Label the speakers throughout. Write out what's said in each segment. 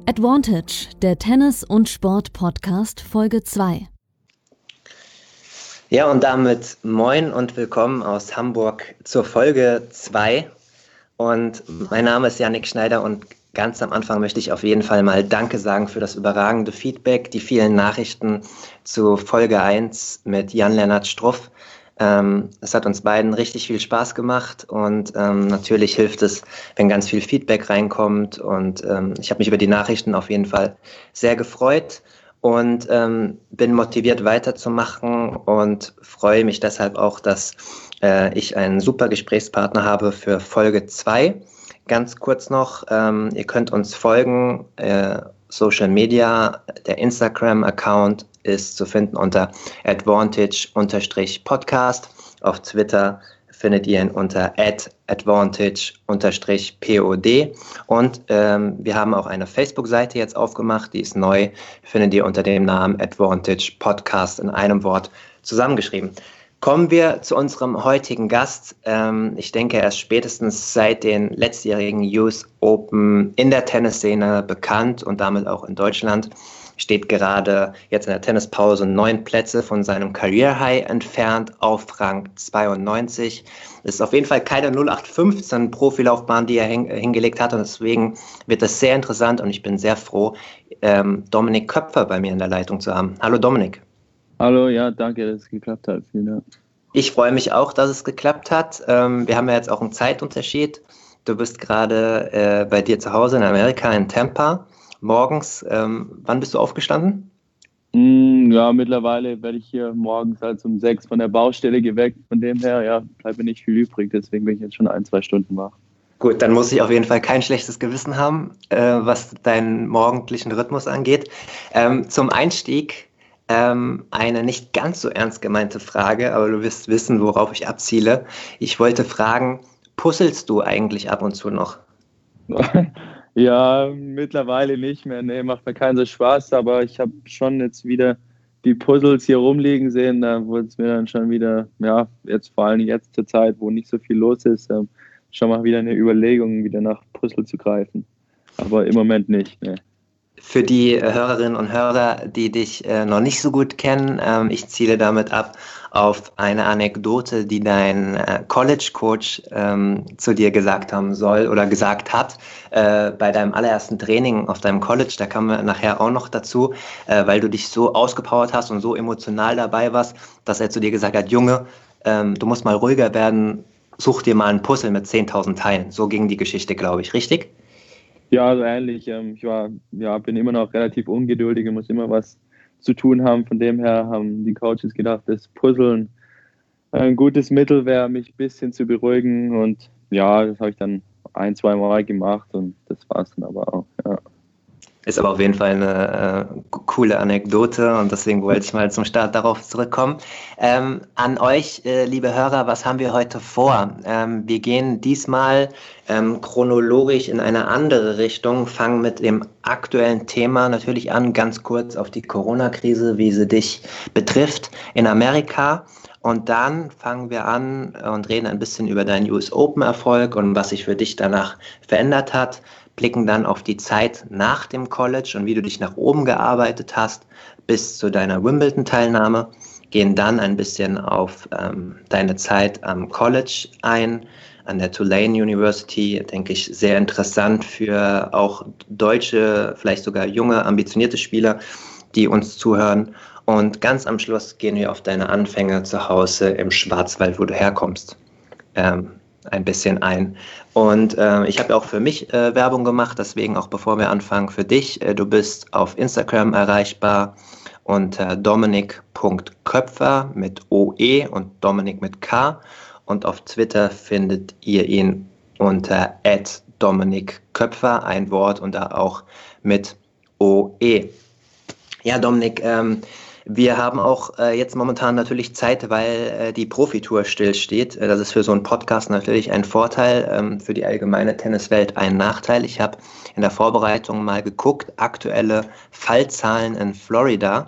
Speaker 1: Advantage, der Tennis- und Sport-Podcast, Folge 2.
Speaker 2: Ja, und damit moin und willkommen aus Hamburg zur Folge 2. Und mein Name ist Yannick Schneider und ganz am Anfang möchte ich auf jeden Fall mal Danke sagen für das überragende Feedback, die vielen Nachrichten zu Folge 1 mit Jan-Lennart Struff. Es hat uns beiden richtig viel Spaß gemacht und natürlich hilft es, wenn ganz viel Feedback reinkommt. Und ich habe mich über die Nachrichten auf jeden Fall sehr gefreut und bin motiviert weiterzumachen und freue mich deshalb auch, dass ich einen super Gesprächspartner habe für Folge 2. Ganz kurz noch, ihr könnt uns folgen, Social Media, der Instagram-Account ist zu finden unter advantage_podcast. Auf Twitter findet ihr ihn unter @advantage_pod. Und wir haben auch eine Facebook-Seite jetzt aufgemacht, die ist neu, findet ihr unter dem Namen Advantage Podcast in einem Wort zusammengeschrieben. Kommen wir zu unserem heutigen Gast. Ich denke, er ist spätestens seit den letztjährigen US Open in der Tennisszene bekannt und damit auch in Deutschland. Steht gerade jetzt in der Tennispause 9 Plätze von seinem Career High entfernt auf Rang 92. Das ist auf jeden Fall keine 0815 Profilaufbahn, die er hingelegt hat, und deswegen wird das sehr interessant und ich bin sehr froh, Dominik Köpfer bei mir in der Leitung zu haben. Hallo Dominik.
Speaker 3: Hallo, ja, danke, dass es geklappt hat. Vielen Dank.
Speaker 2: Ich freue mich auch, dass es geklappt hat. Wir haben ja jetzt auch einen Zeitunterschied. Du bist gerade bei dir zu Hause in Amerika, in Tampa, morgens. Wann bist du aufgestanden?
Speaker 3: Ja, mittlerweile werde ich hier morgens halt um 6 von der Baustelle geweckt. Von dem her, ja, bleibt mir nicht viel übrig. Deswegen bin ich jetzt schon 1-2 Stunden wach.
Speaker 2: Gut, dann muss ich auf jeden Fall kein schlechtes Gewissen haben, was deinen morgendlichen Rhythmus angeht. Zum Einstieg eine nicht ganz so ernst gemeinte Frage, aber du wirst wissen, worauf ich abziele. Ich wollte fragen, puzzelst du eigentlich ab und zu noch?
Speaker 3: Ja, mittlerweile nicht mehr. Nee, macht mir keinen so Spaß, aber ich habe schon jetzt wieder die Puzzles hier rumliegen sehen. Da wurde es mir dann schon wieder, ja, jetzt vor allem jetzt zur Zeit, wo nicht so viel los ist, schon mal wieder eine Überlegung, wieder nach Puzzle zu greifen. Aber im Moment nicht, ne.
Speaker 2: Für die Hörerinnen und Hörer, die dich noch nicht so gut kennen, ich ziele damit ab auf eine Anekdote, die dein College-Coach zu dir gesagt haben soll oder gesagt hat bei deinem allerersten Training auf deinem College. Da kommen wir nachher auch noch dazu, weil du dich so ausgepowert hast und so emotional dabei warst, dass er zu dir gesagt hat, Junge, du musst mal ruhiger werden, such dir mal ein Puzzle mit 10.000 Teilen. So ging die Geschichte, glaube ich, richtig?
Speaker 3: Ja, so ähnlich. Ich bin immer noch relativ ungeduldig und muss immer was zu tun haben. Von dem her haben die Coaches gedacht, das Puzzeln ein gutes Mittel wäre, mich ein bisschen zu beruhigen. Und ja, das habe ich dann 1-2 Mal gemacht und das war es dann aber auch. Ja.
Speaker 2: Ist aber auf jeden Fall eine coole Anekdote und deswegen wollte ich mal zum Start darauf zurückkommen. An euch, liebe Hörer, was haben wir heute vor? Wir gehen diesmal chronologisch in eine andere Richtung, fangen mit dem aktuellen Thema natürlich an, ganz kurz auf die Corona-Krise, wie sie dich betrifft in Amerika. Und dann fangen wir an und reden ein bisschen über deinen US Open-Erfolg und was sich für dich danach verändert hat. Blicken dann auf die Zeit nach dem College und wie du dich nach oben gearbeitet hast bis zu deiner Wimbledon-Teilnahme, gehen dann ein bisschen auf deine Zeit am College ein, an der Tulane University, denke ich, sehr interessant für auch deutsche, vielleicht sogar junge, ambitionierte Spieler, die uns zuhören. Und ganz am Schluss gehen wir auf deine Anfänge zu Hause im Schwarzwald, wo du herkommst, ein bisschen ein. Und ich habe auch für mich Werbung gemacht, deswegen auch bevor wir anfangen für dich. Du bist auf Instagram erreichbar unter dominik.köpfer mit OE und Dominik mit K. Und auf Twitter findet ihr ihn unter @dominikköpfer, ein Wort und da auch mit OE. Ja, Dominik, wir haben auch jetzt momentan natürlich Zeit, weil die Profitour stillsteht. Das ist für so einen Podcast natürlich ein Vorteil, für die allgemeine Tenniswelt ein Nachteil. Ich habe in der Vorbereitung mal geguckt, aktuelle Fallzahlen in Florida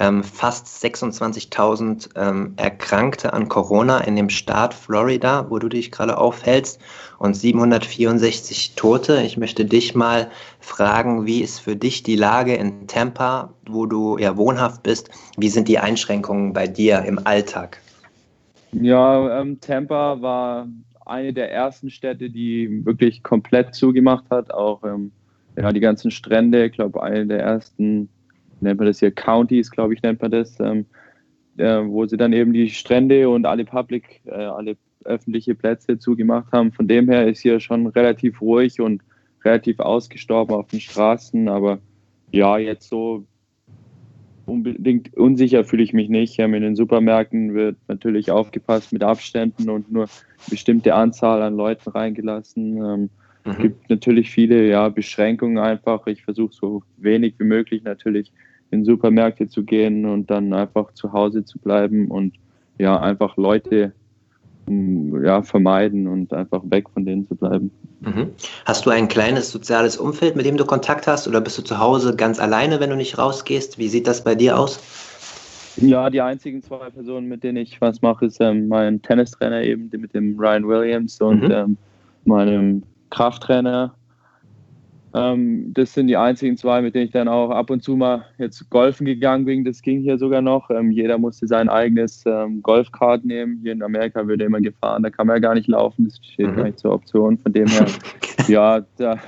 Speaker 2: fast 26.000 Erkrankte an Corona in dem Staat Florida, wo du dich gerade aufhältst, und 764 Tote. Ich möchte dich mal fragen, wie ist für dich die Lage in Tampa, wo du ja wohnhaft bist? Wie sind die Einschränkungen bei dir im Alltag?
Speaker 3: Ja, Tampa war eine der ersten Städte, die wirklich komplett zugemacht hat. Auch ja, die ganzen Strände, ich glaube, eine der ersten, nennt man das hier, Counties, glaube ich, nennt man das, wo sie dann eben die Strände und alle alle öffentliche Plätze zugemacht haben. Von dem her ist hier schon relativ ruhig und relativ ausgestorben auf den Straßen. Aber ja, jetzt so unbedingt unsicher fühle ich mich nicht. In den Supermärkten wird natürlich aufgepasst mit Abständen und nur eine bestimmte Anzahl an Leuten reingelassen. Es gibt natürlich viele Beschränkungen einfach. Ich versuche so wenig wie möglich natürlich in Supermärkte zu gehen und dann einfach zu Hause zu bleiben und einfach Leute vermeiden und einfach weg von denen zu bleiben.
Speaker 2: Hast du ein kleines soziales Umfeld, mit dem du Kontakt hast, oder bist du zu Hause ganz alleine, wenn du nicht rausgehst? Wie sieht das bei dir aus?
Speaker 3: Ja, die einzigen zwei Personen, mit denen ich was mache, ist mein Tennistrainer eben, mit dem Ryan Williams und meinem Krafttrainer. Das sind die einzigen zwei, mit denen ich dann auch ab und zu mal jetzt golfen gegangen bin. Das ging hier sogar noch. Jeder musste sein eigenes Golfkart nehmen. Hier in Amerika wird immer gefahren, da kann man ja gar nicht laufen. Das steht gar nicht zur Option. Von dem her,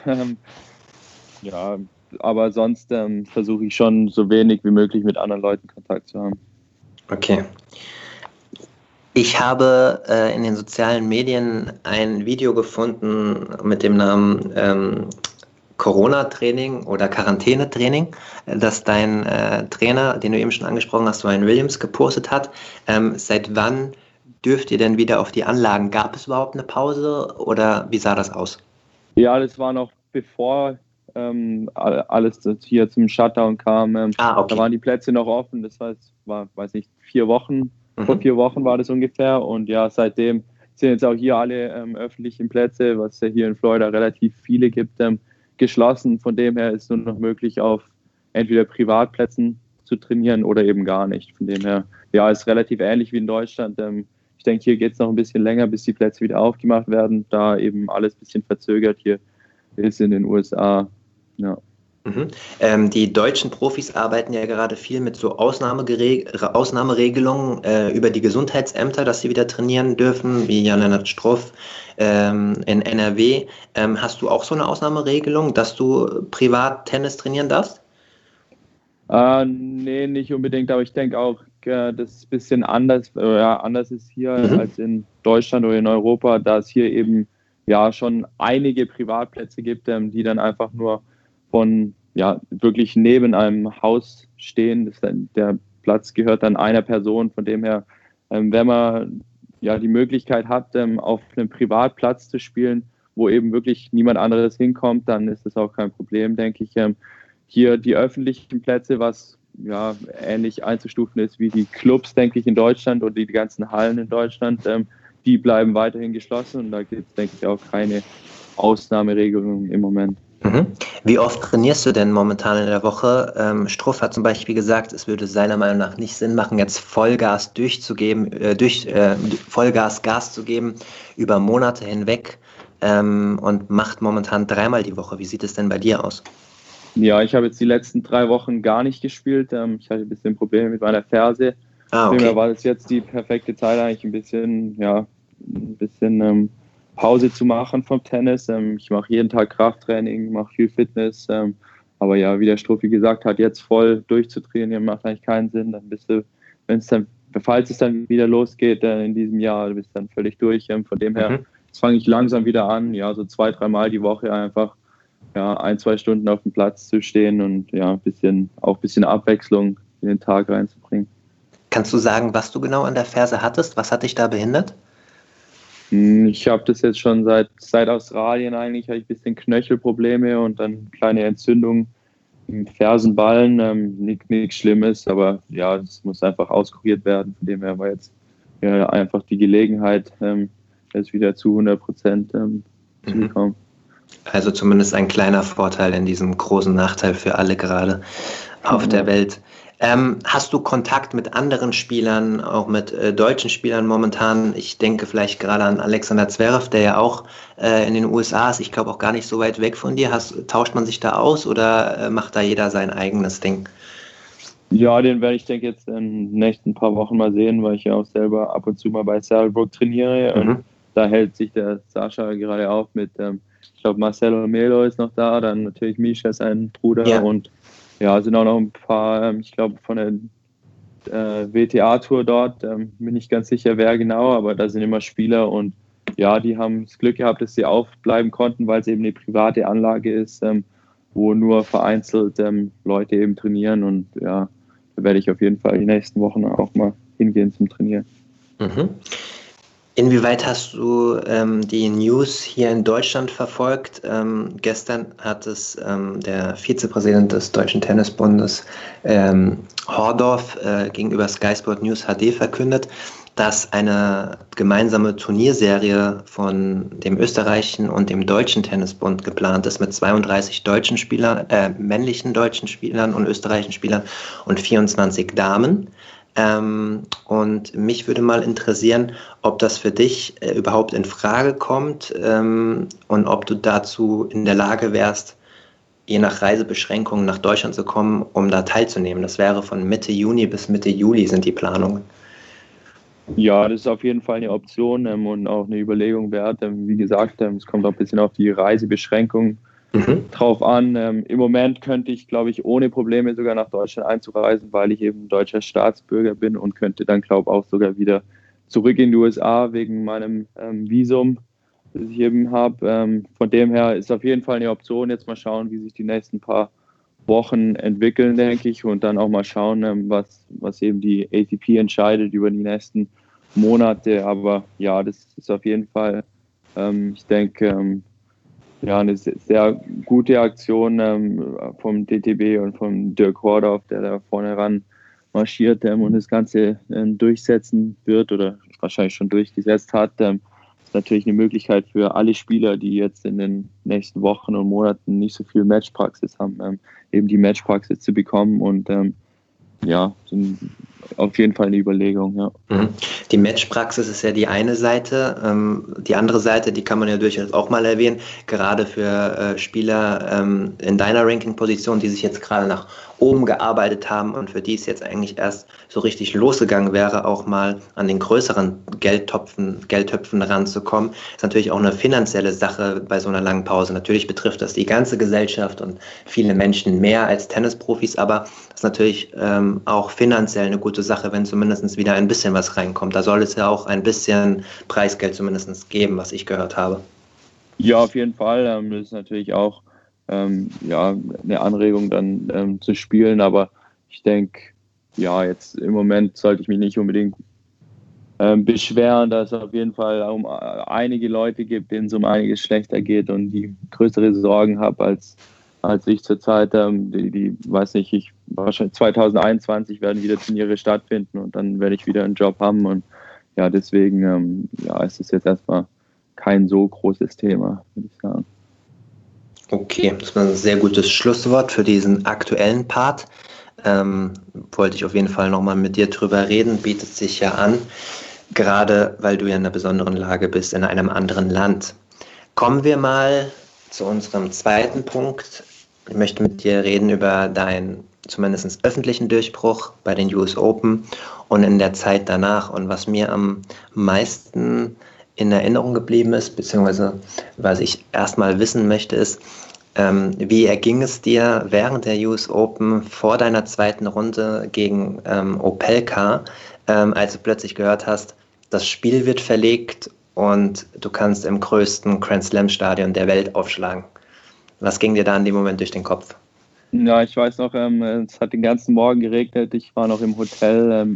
Speaker 3: aber sonst versuche ich schon so wenig wie möglich mit anderen Leuten Kontakt zu haben.
Speaker 2: Okay. Ich habe in den sozialen Medien ein Video gefunden mit dem Namen Corona-Training oder Quarantänetraining, das dein Trainer, den du eben schon angesprochen hast, Ryan Williams, gepostet hat. Seit wann dürft ihr denn wieder auf die Anlagen? Gab es überhaupt eine Pause oder wie sah das aus?
Speaker 3: Ja, das war noch bevor alles hier zum Shutdown kam.
Speaker 2: Okay.
Speaker 3: Da waren die Plätze noch offen. Das heißt, weiß nicht, 4 Wochen. Vor 4 Wochen war das ungefähr. Und ja, seitdem sind jetzt auch hier alle öffentlichen Plätze, was es ja hier in Florida relativ viele gibt, geschlossen. Von dem her ist es nur noch möglich, auf entweder Privatplätzen zu trainieren oder eben gar nicht. Von dem her, ja, ist relativ ähnlich wie in Deutschland. Ich denke, hier geht es noch ein bisschen länger, bis die Plätze wieder aufgemacht werden, da eben alles ein bisschen verzögert hier ist in den USA. Ja.
Speaker 2: Die deutschen Profis arbeiten ja gerade viel mit so Ausnahmeregelungen über die Gesundheitsämter, dass sie wieder trainieren dürfen, wie Jan-Lennart Struff in NRW. Hast du auch so eine Ausnahmeregelung, dass du privat Tennis trainieren darfst?
Speaker 3: Nee, nicht unbedingt, aber ich denke auch, das ist ein bisschen anders ist hier als in Deutschland oder in Europa, da es hier eben schon einige Privatplätze gibt, die dann einfach nur von wirklich neben einem Haus stehen. Der Platz gehört dann einer Person. Von dem her, wenn man die Möglichkeit hat, auf einem Privatplatz zu spielen, wo eben wirklich niemand anderes hinkommt, dann ist das auch kein Problem, denke ich. Hier die öffentlichen Plätze, was ähnlich einzustufen ist wie die Clubs, denke ich, in Deutschland oder die ganzen Hallen in Deutschland, die bleiben weiterhin geschlossen und da gibt es, denke ich, auch keine Ausnahmeregelungen im Moment.
Speaker 2: Wie oft trainierst du denn momentan in der Woche? Struff hat zum Beispiel gesagt, es würde seiner Meinung nach nicht Sinn machen, jetzt Vollgas Gas zu geben über Monate hinweg und macht momentan 3-mal die Woche. Wie sieht es denn bei dir aus?
Speaker 3: Ja, ich habe jetzt die letzten 3 Wochen gar nicht gespielt. Ich hatte ein bisschen Probleme mit meiner Ferse.
Speaker 2: Okay.
Speaker 3: Deswegen war das jetzt die perfekte Zeit, eigentlich ein bisschen Pause zu machen vom Tennis. Ich mache jeden Tag Krafttraining, mache viel Fitness. Aber ja, wie der Struffi gesagt hat, jetzt voll durchzutrainieren macht eigentlich keinen Sinn. Dann bist du, falls es dann wieder losgeht in diesem Jahr, du bist dann völlig durch. Von dem her, jetzt fange ich langsam wieder an, so 2-3 Mal die Woche einfach 1-2 Stunden auf dem Platz zu stehen und ein bisschen Abwechslung in den Tag reinzubringen.
Speaker 2: Kannst du sagen, was du genau an der Ferse hattest? Was hat dich da behindert?
Speaker 3: Ich habe das jetzt schon seit Australien eigentlich, habe ich ein bisschen Knöchelprobleme und dann kleine Entzündungen im Fersenballen. Nichts Schlimmes, aber das muss einfach auskuriert werden. Von dem her war jetzt einfach die Gelegenheit, jetzt wieder zu 100% zu bekommen.
Speaker 2: Also zumindest ein kleiner Vorteil in diesem großen Nachteil für alle gerade auf der Welt. Hast du Kontakt mit anderen Spielern, auch mit deutschen Spielern momentan? Ich denke vielleicht gerade an Alexander Zverev, der ja auch in den USA ist. Ich glaube auch gar nicht so weit weg von dir. Tauscht man sich da aus oder macht da jeder sein eigenes Ding?
Speaker 3: Ja, den werde ich, denke jetzt in den nächsten paar Wochen mal sehen, weil ich ja auch selber ab und zu mal bei Saddlebrook trainiere. Und da hält sich der Sascha gerade auf mit, ich glaube, Marcelo Melo ist noch da, dann natürlich Misha, sein Bruder, und ja, sind auch noch ein paar, ich glaube, von der WTA-Tour dort, bin ich ganz sicher, wer genau, aber da sind immer Spieler und ja, die haben das Glück gehabt, dass sie aufbleiben konnten, weil es eben eine private Anlage ist, wo nur vereinzelt Leute eben trainieren und ja, da werde ich auf jeden Fall die nächsten Wochen auch mal hingehen zum Trainieren.
Speaker 2: Mhm. Inwieweit hast du die News hier in Deutschland verfolgt? Gestern hat es der Vizepräsident des Deutschen Tennisbundes Hordorf gegenüber Sky Sport News HD verkündet, dass eine gemeinsame Turnierserie von dem österreichischen und dem deutschen Tennisbund geplant ist mit 32 deutschen Spielern, männlichen deutschen Spielern und österreichischen Spielern und 24 Damen. Und mich würde mal interessieren, ob das für dich überhaupt in Frage kommt und ob du dazu in der Lage wärst, je nach Reisebeschränkungen nach Deutschland zu kommen, um da teilzunehmen. Das wäre von Mitte Juni bis Mitte Juli sind die Planungen.
Speaker 3: Ja, das ist auf jeden Fall eine Option und auch eine Überlegung wert. Wie gesagt, es kommt auch ein bisschen auf die Reisebeschränkungen drauf an. Im Moment könnte ich, glaube ich, ohne Probleme sogar nach Deutschland einzureisen, weil ich eben deutscher Staatsbürger bin und könnte dann, glaube ich, auch sogar wieder zurück in die USA wegen meinem Visum, das ich eben habe. Von dem her ist auf jeden Fall eine Option. Jetzt mal schauen, wie sich die nächsten paar Wochen entwickeln, denke ich, und dann auch mal schauen, was eben die ATP entscheidet über die nächsten Monate. Aber ja, das ist auf jeden Fall, ich denke, ja, eine sehr gute Aktion vom DTB und von Dirk Hordorf, der da vorne ran marschiert und das Ganze durchsetzen wird oder wahrscheinlich schon durchgesetzt hat. Ist natürlich eine Möglichkeit für alle Spieler, die jetzt in den nächsten Wochen und Monaten nicht so viel Matchpraxis haben, eben die Matchpraxis zu bekommen und ja, sind auf jeden Fall eine Überlegung, ja.
Speaker 2: Die Matchpraxis ist ja die eine Seite. Die andere Seite, die kann man ja durchaus auch mal erwähnen, gerade für Spieler in deiner Ranking-Position, die sich jetzt gerade nach oben gearbeitet haben und für die es jetzt eigentlich erst so richtig losgegangen wäre, auch mal an den größeren Geldtöpfen ranzukommen, ist natürlich auch eine finanzielle Sache bei so einer langen Pause. Natürlich betrifft das die ganze Gesellschaft und viele Menschen mehr als Tennisprofis, aber das ist natürlich auch finanziell eine gute Sache, wenn zumindest wieder ein bisschen was reinkommt. Da soll es ja auch ein bisschen Preisgeld zumindest geben, was ich gehört habe.
Speaker 3: Ja, auf jeden Fall. Das ist natürlich auch ja, eine Anregung dann zu spielen, aber ich denke, ja, jetzt im Moment sollte ich mich nicht unbedingt beschweren, dass es auf jeden Fall um einige Leute gibt, denen es um einiges schlechter geht und die größere Sorgen habe als ich zurzeit. Die weiß nicht, wahrscheinlich 2021 werden wieder Turniere stattfinden und dann werde ich wieder einen Job haben und ja, deswegen ja, ist es jetzt erstmal kein so großes Thema, würde ich sagen.
Speaker 2: Okay, das war ein sehr gutes Schlusswort für diesen aktuellen Part. Wollte ich auf jeden Fall nochmal mit dir drüber reden, bietet sich ja an, gerade weil du ja in einer besonderen Lage bist, in einem anderen Land. Kommen wir mal zu unserem zweiten Punkt. Ich möchte mit dir reden über deinen zumindest öffentlichen Durchbruch bei den US Open und in der Zeit danach. Und was mir am meisten in Erinnerung geblieben ist, beziehungsweise was ich erstmal wissen möchte, ist, wie erging es dir während der US Open vor deiner zweiten Runde gegen Opelka, als du plötzlich gehört hast, das Spiel wird verlegt und du kannst im größten Grand Slam Stadion der Welt aufschlagen. Was ging dir da in dem Moment durch den Kopf?
Speaker 3: Ja, ich weiß noch, es hat den ganzen Morgen geregnet. Ich war noch im Hotel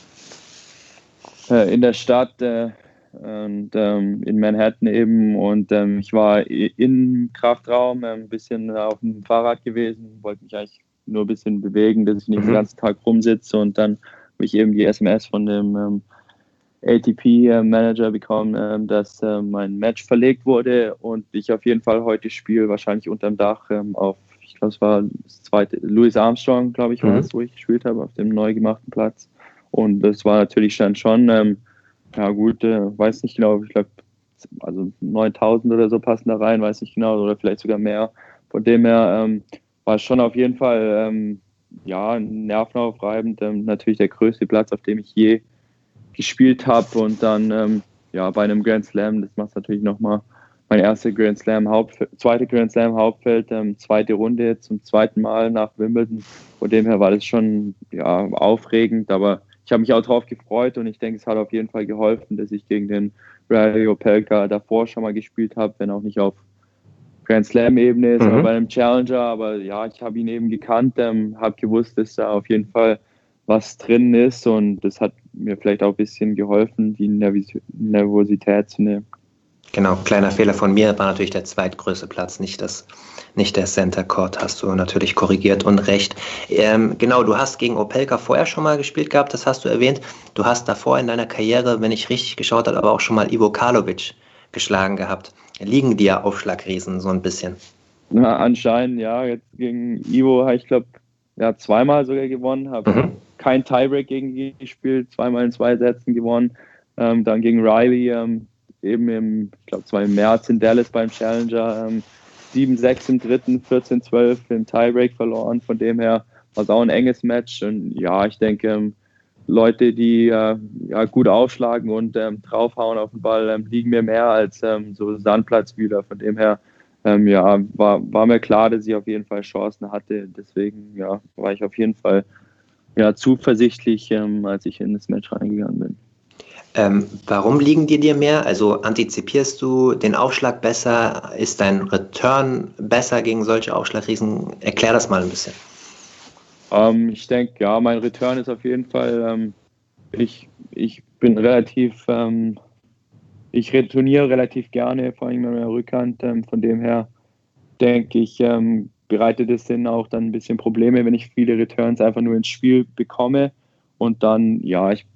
Speaker 3: in der Stadt und in Manhattan eben und ich war im Kraftraum ein bisschen auf dem Fahrrad gewesen, wollte mich eigentlich nur ein bisschen bewegen, dass ich nicht den ganzen Tag rumsitze und dann habe ich eben die SMS von dem ATP-Manager bekommen, dass mein Match verlegt wurde und ich auf jeden Fall heute spiele, wahrscheinlich unterm Dach auf, ich glaube, es war das zweite, Louis Armstrong, glaube ich, war es, wo ich gespielt habe, auf dem neu gemachten Platz. Und das war natürlich dann schon, ja gut, weiß nicht genau, ich glaube, also 9.000 oder so passen da rein, weiß nicht genau, oder vielleicht sogar mehr. Von dem her war es schon auf jeden Fall, ja, nervenaufreibend, natürlich der größte Platz, auf dem ich je gespielt habe und dann ja, bei einem Grand Slam, das macht natürlich nochmal mein erster zweite Grand Slam Hauptfeld, zweite Runde zum zweiten Mal nach Wimbledon. Von dem her war das schon ja, aufregend, aber ich habe mich auch darauf gefreut und ich denke, es hat auf jeden Fall geholfen, dass ich gegen den Riley Opelka davor schon mal gespielt habe, wenn auch nicht auf Grand Slam-Ebene ist, aber bei einem Challenger. Aber ja, ich habe ihn eben gekannt, habe gewusst, dass da auf jeden Fall was drin ist und das hat mir vielleicht auch ein bisschen geholfen, die Nervosität zu nehmen.
Speaker 2: Genau, kleiner Fehler von mir, war natürlich der zweitgrößte Platz, nicht der Center Court, hast du natürlich korrigiert und recht. Genau, du hast gegen Opelka vorher schon mal gespielt gehabt, das hast du erwähnt. Du hast davor in deiner Karriere, wenn ich richtig geschaut habe, aber auch schon mal Ivo Karlovic geschlagen gehabt. Liegen dir Aufschlagriesen so ein bisschen?
Speaker 3: Na, anscheinend, ja. Jetzt gegen Ivo habe ich, glaube ja, zweimal sogar gewonnen, habe kein Tiebreak gegen ihn gespielt, zweimal in 2 Sätzen gewonnen. Dann gegen Riley, eben ich glaube, es war im März in Dallas beim Challenger, 7-6 im dritten, 14-12 im Tiebreak verloren. Von dem her war es auch ein enges Match. Und ja, ich denke, Leute, die ja, gut aufschlagen und draufhauen auf den Ball, liegen mir mehr als so Sandplatzwühler. Von dem her ja, war mir klar, dass ich auf jeden Fall Chancen hatte. Deswegen ja, war ich auf jeden Fall ja, zuversichtlich, als ich in das Match reingegangen bin.
Speaker 2: Warum liegen dir mehr? Also antizipierst du den Aufschlag besser? Ist dein Return besser gegen solche Aufschlagriesen? Erklär das mal ein bisschen.
Speaker 3: Ich denke, ja, mein Return ist auf jeden Fall, ich bin relativ, ich retourniere relativ gerne, vor allem mit meiner Rückhand. Von dem her denke ich, bereitet es dann auch dann ein bisschen Probleme, wenn ich viele Returns einfach nur ins Spiel bekomme. Und dann, ja, ich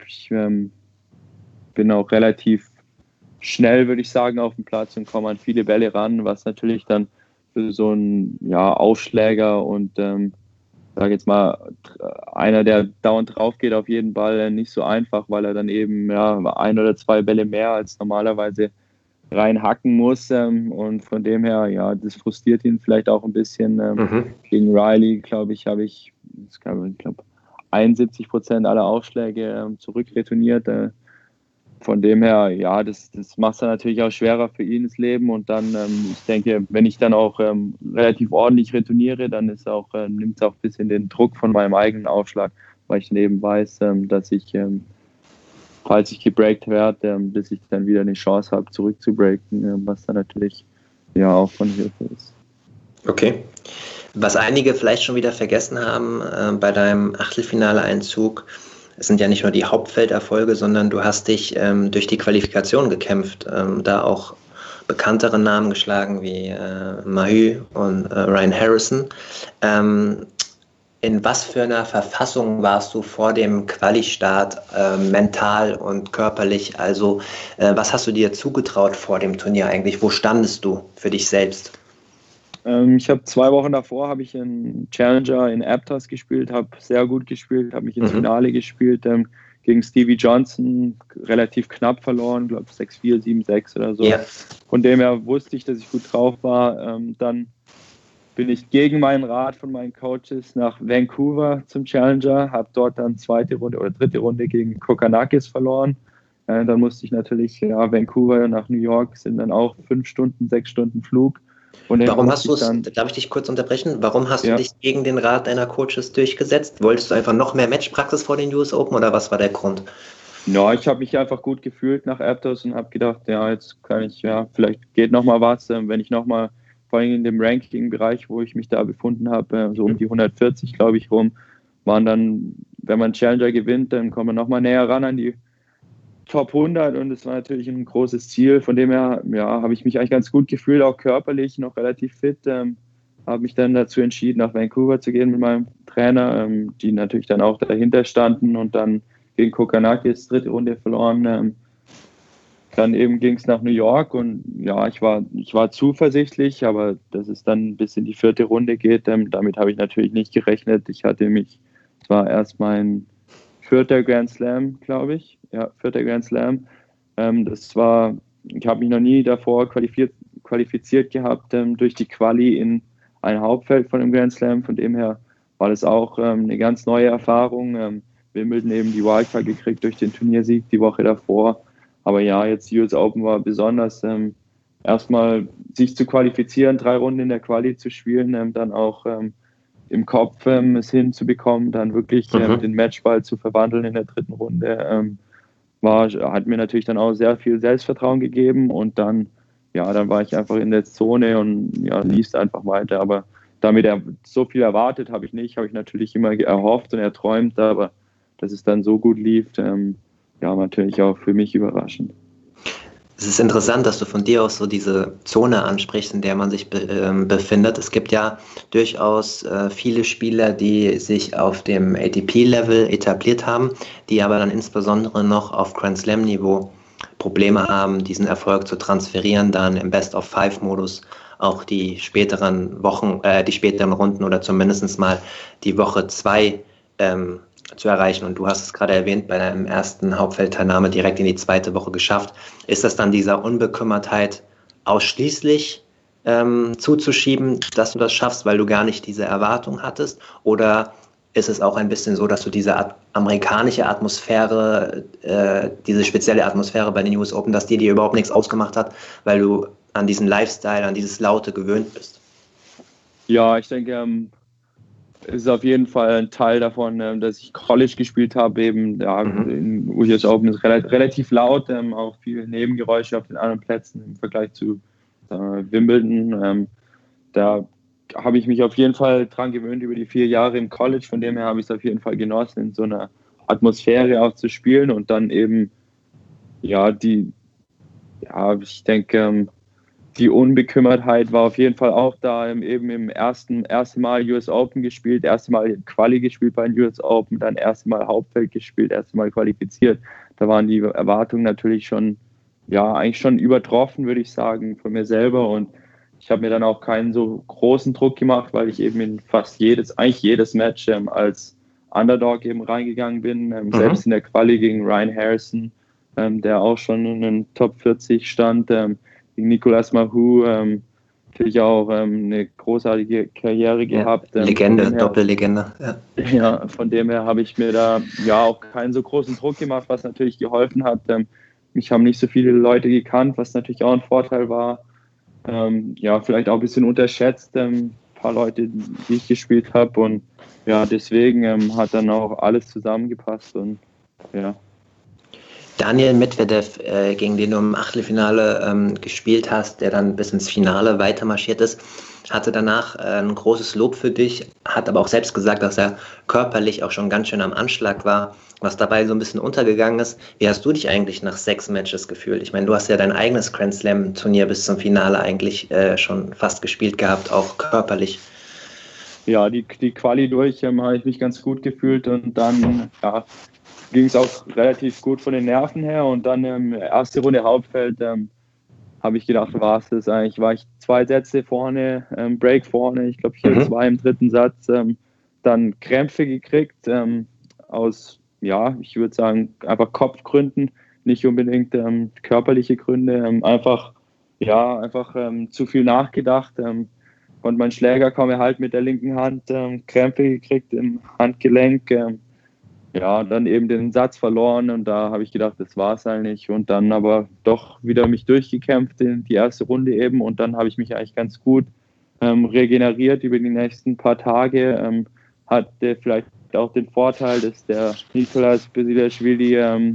Speaker 3: bin auch relativ schnell, würde ich sagen, auf dem Platz und komme an viele Bälle ran, was natürlich dann für so einen ja, Aufschläger und sage jetzt mal, einer, der dauernd drauf geht auf jeden Ball, nicht so einfach, weil er dann eben ja, 1 oder 2 Bälle mehr als normalerweise reinhacken muss. Und von dem her, ja, das frustriert ihn vielleicht auch ein bisschen. Gegen Riley, glaube ich, habe ich 71% aller Aufschläge zurückretourniert. Von dem her, ja, das macht es dann natürlich auch schwerer für ihn das Leben. Und dann, ich denke, wenn ich dann auch relativ ordentlich retourniere, dann ist auch, nimmt es auch ein bisschen den Druck von meinem eigenen Aufschlag, weil ich dann eben weiß, dass ich, falls ich gebreakt werde, dass ich dann wieder eine Chance habe, zurückzubreaken, was dann natürlich ja auch von Hilfe ist.
Speaker 2: Okay. Was einige vielleicht schon wieder vergessen haben bei deinem Achtelfinale-Einzug, es sind ja nicht nur die Hauptfelderfolge, sondern du hast dich durch die Qualifikation gekämpft, da auch bekanntere Namen geschlagen wie Mahü und Ryan Harrison. In was für einer Verfassung warst du vor dem Quali-Start mental und körperlich? Also was hast du dir zugetraut vor dem Turnier eigentlich? Wo standest du für dich selbst?
Speaker 3: Ich habe 2 Wochen davor habe ich einen Challenger in Aptos gespielt, habe sehr gut gespielt, habe mich ins Finale gespielt, gegen Stevie Johnson relativ knapp verloren, glaube 6-4, 7-6 oder so. Yeah. Von dem her wusste ich, dass ich gut drauf war. Dann bin ich gegen meinen Rat von meinen Coaches nach Vancouver zum Challenger, habe dort dann 2. Runde oder 3. Runde gegen Kokkinakis verloren. Dann musste ich natürlich Vancouver nach New York, sind dann auch 5 Stunden, 6 Stunden Flug. Und
Speaker 2: warum hast du es, darf ich dich kurz unterbrechen, warum hast du dich gegen den Rat deiner Coaches durchgesetzt? Wolltest du einfach noch mehr Matchpraxis vor den US Open oder was war der Grund?
Speaker 3: Ja, ich habe mich einfach gut gefühlt nach Aptos und habe gedacht, ja, jetzt kann ich, ja, vielleicht geht noch mal was, wenn ich noch mal, vor allem in dem Ranking-Bereich, wo ich mich da befunden habe, so um die 140, glaube ich, rum, waren dann, wenn man Challenger gewinnt, dann kommt man noch mal näher ran an die Top 100 und es war natürlich ein großes Ziel. Von dem her ja, habe ich mich eigentlich ganz gut gefühlt, auch körperlich noch relativ fit. Habe mich dann dazu entschieden, nach Vancouver zu gehen mit meinem Trainer, die natürlich dann auch dahinter standen und dann gegen Kokkanakis dritte Runde verloren. Dann eben ging es nach New York und ja, ich war zuversichtlich, aber dass es dann bis in die vierte Runde geht, damit habe ich natürlich nicht gerechnet. Es war erst mein vierter Grand Slam, glaube ich. Ja, vierter Grand Slam. Ich habe mich noch nie davor qualifiziert gehabt durch die Quali in ein Hauptfeld von einem Grand Slam. Von dem her war das auch eine ganz neue Erfahrung. Wimbledon eben die Wildcard gekriegt durch den Turniersieg die Woche davor. Aber ja, jetzt US Open war besonders, erstmal sich zu qualifizieren, 3 Runden in der Quali zu spielen, dann auch im Kopf es hinzubekommen, dann wirklich den Matchball zu verwandeln in der dritten Runde, hat mir natürlich dann auch sehr viel Selbstvertrauen gegeben und dann war ich einfach in der Zone und lief einfach weiter. Aber damit so viel erwartet habe ich nicht, habe ich natürlich immer erhofft und erträumt, aber dass es dann so gut lief, natürlich auch für mich überraschend.
Speaker 2: Es ist interessant, dass du von dir aus so diese Zone ansprichst, in der man sich befindet. Es gibt ja durchaus viele Spieler, die sich auf dem ATP-Level etabliert haben, die aber dann insbesondere noch auf Grand Slam-Niveau Probleme haben, diesen Erfolg zu transferieren, dann im Best-of-5-Modus auch die späteren Runden oder zumindest mal die Woche 2 zu erreichen. Und du hast es gerade erwähnt, bei deinem ersten Hauptfeldteilnahme direkt in die zweite Woche geschafft. Ist das dann dieser Unbekümmertheit ausschließlich zuzuschieben, dass du das schaffst, weil du gar nicht diese Erwartung hattest? Oder ist es auch ein bisschen so, dass du diese amerikanische Atmosphäre, diese spezielle Atmosphäre bei den US Open, dass dir überhaupt nichts ausgemacht hat, weil du an diesen Lifestyle, an dieses Laute gewöhnt bist?
Speaker 3: Ja, ich denke, es ist auf jeden Fall ein Teil davon, dass ich College gespielt habe. In US Open ist relativ laut, auch viele Nebengeräusche auf den anderen Plätzen im Vergleich zu Wimbledon. Da habe ich mich auf jeden Fall dran gewöhnt über die 4 Jahre im College. Von dem her habe ich es auf jeden Fall genossen, in so einer Atmosphäre auch zu spielen und dann eben, ich denke, die Unbekümmertheit war auf jeden Fall auch da, eben im ersten Mal US Open gespielt, erste Mal Quali gespielt bei den US Open, dann erste Mal Hauptfeld gespielt, erste Mal qualifiziert. Da waren die Erwartungen natürlich schon, eigentlich schon übertroffen, würde ich sagen, von mir selber. Und ich habe mir dann auch keinen so großen Druck gemacht, weil ich eben in fast jedes Match als Underdog eben reingegangen bin. Selbst in der Quali gegen Ryan Harrison, der auch schon in den Top 40 stand, gegen Nicolas Mahut, natürlich auch eine großartige Karriere gehabt.
Speaker 2: Legende, Doppellegende.
Speaker 3: Ja, von dem her habe ich mir da auch keinen so großen Druck gemacht, was natürlich geholfen hat. Mich haben nicht so viele Leute gekannt, was natürlich auch ein Vorteil war. Vielleicht auch ein bisschen unterschätzt, ein paar Leute, die ich gespielt habe. Und deswegen hat dann auch alles zusammengepasst. Und
Speaker 2: Daniel Medvedev, gegen den du im Achtelfinale gespielt hast, der dann bis ins Finale weitermarschiert ist, hatte danach ein großes Lob für dich, hat aber auch selbst gesagt, dass er körperlich auch schon ganz schön am Anschlag war, was dabei so ein bisschen untergegangen ist. Wie hast du dich eigentlich nach 6 Matches gefühlt? Ich meine, du hast ja dein eigenes Grand Slam-Turnier bis zum Finale eigentlich schon fast gespielt gehabt, auch körperlich.
Speaker 3: Ja, die Quali durch habe ich mich ganz gut gefühlt und dann ging es auch relativ gut von den Nerven her und dann erste Runde Hauptfeld habe ich gedacht, war ich 2 Sätze vorne, Break vorne, ich glaube hier 2 im dritten Satz, dann Krämpfe gekriegt aus, ich würde sagen, einfach Kopfgründen, nicht unbedingt körperliche Gründe, einfach zu viel nachgedacht, konnte meinen Schläger kaum erhalten mit der linken Hand, Krämpfe gekriegt im Handgelenk, dann eben den Satz verloren und da habe ich gedacht, das war es eigentlich und dann aber doch wieder mich durchgekämpft in die erste Runde eben und dann habe ich mich eigentlich ganz gut regeneriert über die nächsten paar Tage, hatte vielleicht auch den Vorteil, dass der Nicolas Basilashvili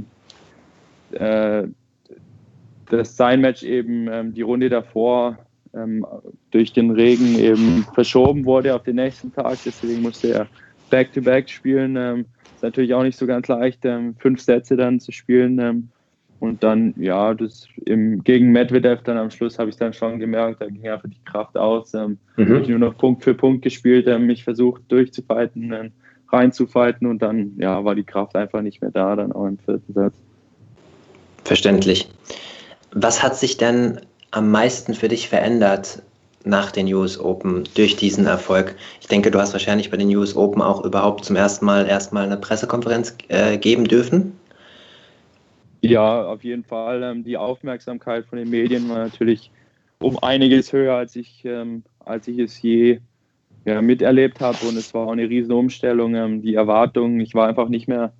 Speaker 3: das sein Match eben die Runde davor durch den Regen eben verschoben wurde auf den nächsten Tag, deswegen musste er Back-to-Back spielen, ist natürlich auch nicht so ganz leicht, 5 Sätze dann zu spielen. Und dann, gegen Medvedev dann am Schluss habe ich dann schon gemerkt, da ging einfach die Kraft aus. Habe ich nur noch Punkt für Punkt gespielt, mich versucht durchzufighten, reinzufighten und dann war die Kraft einfach nicht mehr da, dann auch im vierten Satz.
Speaker 2: Verständlich. Was hat sich denn am meisten für dich verändert nach den US Open durch diesen Erfolg? Ich denke, du hast wahrscheinlich bei den US Open auch überhaupt zum ersten Mal eine Pressekonferenz geben dürfen.
Speaker 3: Ja, auf jeden Fall. Die Aufmerksamkeit von den Medien war natürlich um einiges höher, als ich es je miterlebt habe, und es war auch eine riesen Umstellung. Die Erwartungen, ich war einfach nicht mehr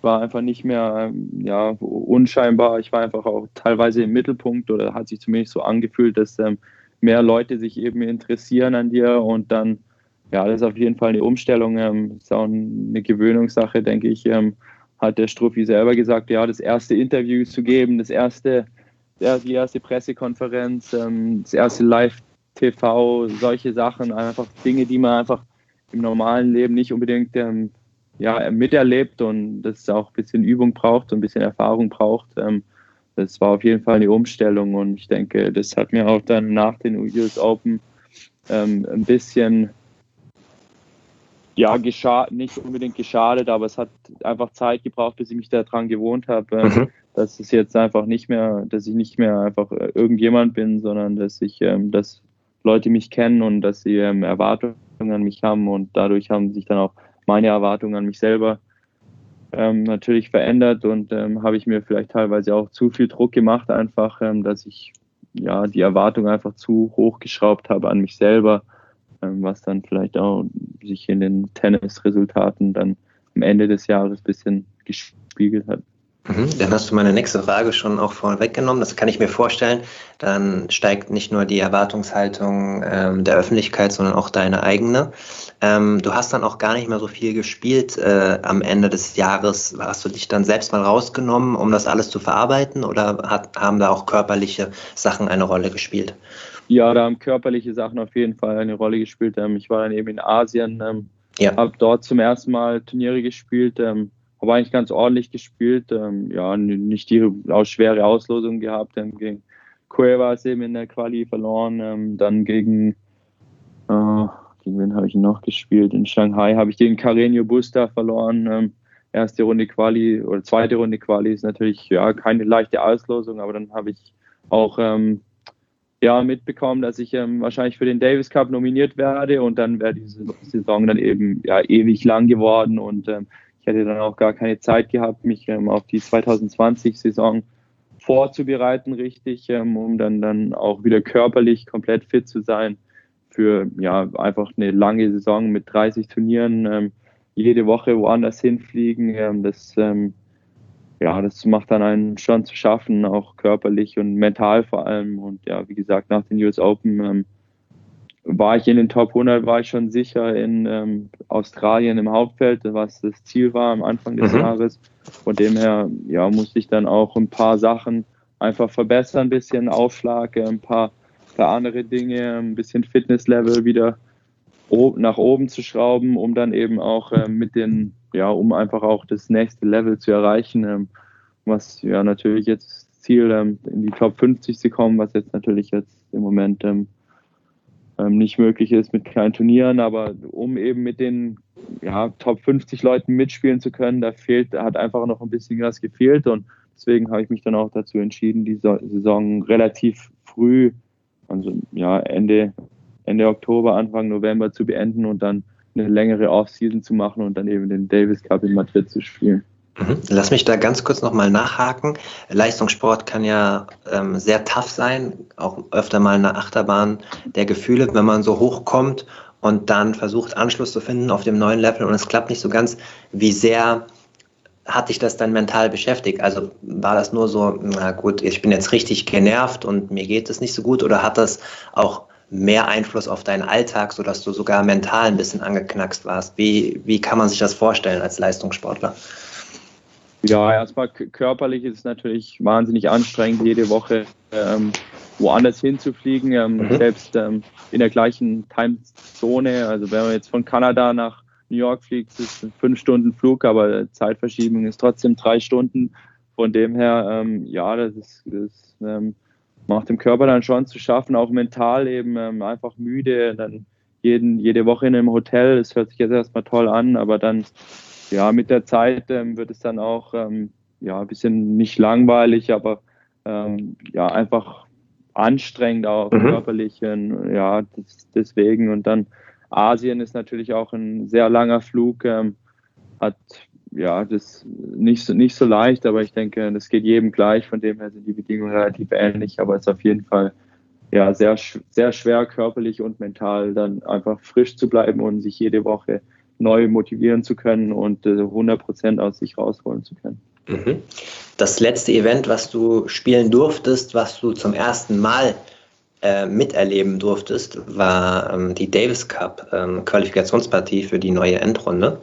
Speaker 3: unscheinbar. Ich war einfach auch teilweise im Mittelpunkt, oder hat sich zumindest so angefühlt, dass mehr Leute sich eben interessieren an dir, und dann, das ist auf jeden Fall eine Umstellung. Ist auch eine Gewöhnungssache, denke ich. Hat der Struffi selber gesagt, das erste Interview zu geben, die erste Pressekonferenz, das erste Live-TV, solche Sachen, einfach Dinge, die man einfach im normalen Leben nicht unbedingt miterlebt, und das auch ein bisschen Übung braucht und ein bisschen Erfahrung braucht. Das war auf jeden Fall eine Umstellung, und ich denke, das hat mir auch dann nach den US Open ein bisschen nicht unbedingt geschadet, aber es hat einfach Zeit gebraucht, bis ich mich daran gewohnt habe, dass es jetzt einfach dass ich nicht mehr einfach irgendjemand bin, sondern dass Leute mich kennen und dass sie Erwartungen an mich haben, und dadurch haben sich dann auch meine Erwartungen an mich selber natürlich verändert, und habe ich mir vielleicht teilweise auch zu viel Druck gemacht, einfach, dass ich die Erwartung einfach zu hoch geschraubt habe an mich selber, was dann vielleicht auch sich in den Tennisresultaten dann am Ende des Jahres ein bisschen gespiegelt hat.
Speaker 2: Dann hast du meine nächste Frage schon auch vorweggenommen. Das kann ich mir vorstellen. Dann steigt nicht nur die Erwartungshaltung der Öffentlichkeit, sondern auch deine eigene. Du hast dann auch gar nicht mehr so viel gespielt am Ende des Jahres. Hast du dich dann selbst mal rausgenommen, um das alles zu verarbeiten, oder haben da auch körperliche Sachen eine Rolle gespielt?
Speaker 3: Ja, da haben körperliche Sachen auf jeden Fall eine Rolle gespielt. Ich war dann eben in Asien, habe dort zum ersten Mal Turniere gespielt, habe eigentlich ganz ordentlich gespielt, nicht die schwere Auslosung gehabt, gegen Cuevas eben in der Quali verloren, dann gegen wen habe ich noch gespielt? In Shanghai habe ich gegen Carreño Busta verloren, erste Runde Quali oder zweite Runde Quali ist natürlich keine leichte Auslosung, aber dann habe ich auch mitbekommen, dass ich wahrscheinlich für den Davis Cup nominiert werde, und dann wäre diese Saison dann eben ewig lang geworden, und ich hätte dann auch gar keine Zeit gehabt, mich auf die 2020-Saison vorzubereiten, richtig, um dann auch wieder körperlich komplett fit zu sein für einfach eine lange Saison mit 30 Turnieren, jede Woche woanders hinfliegen. Das macht dann einen schon zu schaffen, auch körperlich und mental vor allem. Und wie gesagt, nach den US Open war ich in den Top 100, war ich schon sicher in Australien im Hauptfeld, was das Ziel war am Anfang des Jahres. Von dem her musste ich dann auch ein paar Sachen einfach verbessern, ein bisschen Aufschlag, ein paar andere Dinge, ein bisschen Fitnesslevel wieder nach oben zu schrauben, um dann eben auch um einfach auch das nächste Level zu erreichen, was natürlich jetzt das Ziel, in die Top 50 zu kommen, was jetzt natürlich jetzt im Moment nicht möglich ist mit kleinen Turnieren, aber um eben mit den Top 50 Leuten mitspielen zu können, hat einfach noch ein bisschen was gefehlt, und deswegen habe ich mich dann auch dazu entschieden, die Saison relativ früh, also Ende Oktober, Anfang November zu beenden und dann eine längere Offseason zu machen und dann eben den Davis Cup in Madrid zu spielen.
Speaker 2: Lass mich da ganz kurz nochmal nachhaken. Leistungssport kann ja sehr tough sein, auch öfter mal eine Achterbahn der Gefühle, wenn man so hochkommt und dann versucht, Anschluss zu finden auf dem neuen Level und es klappt nicht so ganz. Wie sehr hat dich das dann mental beschäftigt? Also war das nur so, na gut, ich bin jetzt richtig genervt und mir geht es nicht so gut, oder hat das auch mehr Einfluss auf deinen Alltag, sodass du sogar mental ein bisschen angeknackst warst? Wie kann man sich das vorstellen als Leistungssportler?
Speaker 3: Ja, erstmal körperlich ist es natürlich wahnsinnig anstrengend, jede Woche woanders hinzufliegen, selbst in der gleichen Timezone. Also wenn man jetzt von Kanada nach New York fliegt, ist es 5 Stunden Flug, aber Zeitverschiebung ist trotzdem 3 Stunden. Von dem her, das macht dem Körper dann schon zu schaffen, auch mental eben einfach müde, dann jede Woche in einem Hotel. Es hört sich jetzt erstmal toll an, aber dann, ja, mit der Zeit wird es dann auch ja, ein bisschen nicht langweilig, aber ja, einfach anstrengend auch körperlich. Ja, deswegen. Und dann Asien ist natürlich auch ein sehr langer Flug, hat ja das nicht so leicht, aber ich denke, das geht jedem gleich. Von dem her sind die Bedingungen relativ ähnlich, aber es ist auf jeden Fall ja sehr, sehr schwer körperlich und mental dann einfach frisch zu bleiben und sich jede Woche neu motivieren zu können und 100% aus sich rausholen zu können.
Speaker 2: Das letzte Event, was du spielen durftest, was du zum ersten Mal miterleben durftest, war die Davis Cup Qualifikationspartie für die neue Endrunde.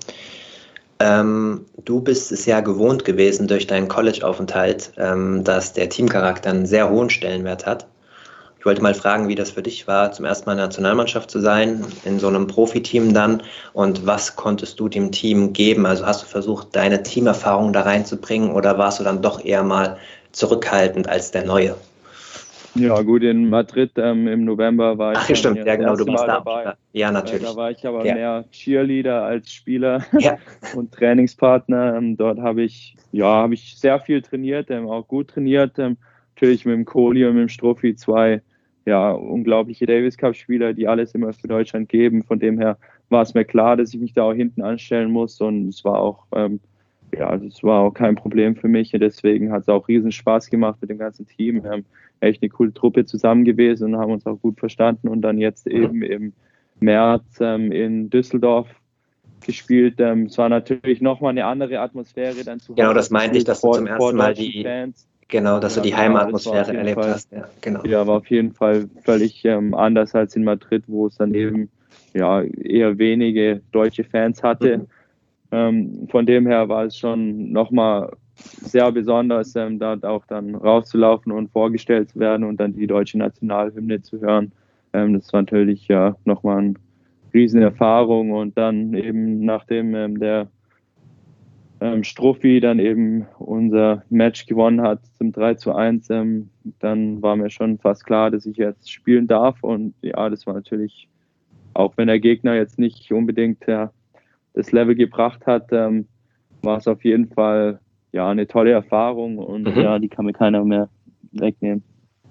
Speaker 2: Du bist es ja gewohnt gewesen durch deinen College-Aufenthalt, dass der Teamcharakter einen sehr hohen Stellenwert hat. Ich wollte mal fragen, wie das für dich war, zum ersten Mal in der Nationalmannschaft zu sein, in so einem Profiteam dann, und was konntest du dem Team geben? Also hast du versucht, deine Teamerfahrung da reinzubringen, oder warst du dann doch eher mal zurückhaltend als der Neue?
Speaker 3: Ja gut, in Madrid im November war ich
Speaker 2: Ach, stimmt, ja genau, du warst da
Speaker 3: dabei.
Speaker 2: Ja, natürlich.
Speaker 3: Da war ich aber mehr Cheerleader als Spieler und Trainingspartner. Dort habe ich sehr viel trainiert, auch gut trainiert. Natürlich mit dem Kohli und mit dem Strophi, zwei unglaubliche Davis Cup Spieler, die alles immer für Deutschland geben. Von dem her war es mir klar, dass ich mich da auch hinten anstellen muss, und es war auch das war auch kein Problem für mich. Und deswegen hat es auch riesen Spaß gemacht mit dem ganzen Team. Wir haben echt eine coole Truppe zusammen gewesen und haben uns auch gut verstanden, und dann jetzt eben im März in Düsseldorf gespielt. Es war natürlich nochmal eine andere Atmosphäre dann zu Hause.
Speaker 2: Genau, das meinte ich, dass du zum ersten Mal die
Speaker 3: Fans.
Speaker 2: Genau, dass du die Heimatatmosphäre erlebt hast. Ja, genau.
Speaker 3: Ja, war auf jeden Fall völlig anders als in Madrid, wo es dann eben eher wenige deutsche Fans hatte. Von dem her war es schon nochmal sehr besonders, da auch dann rauszulaufen und vorgestellt zu werden und dann die deutsche Nationalhymne zu hören. Das war natürlich nochmal eine riesen Erfahrung, und dann eben nachdem der Strophi dann eben unser Match gewonnen hat zum 3:1, dann war mir schon fast klar, dass ich jetzt spielen darf, und ja, das war natürlich, auch wenn der Gegner jetzt nicht unbedingt das Level gebracht hat, war es auf jeden Fall eine tolle Erfahrung, und die kann mir keiner mehr wegnehmen.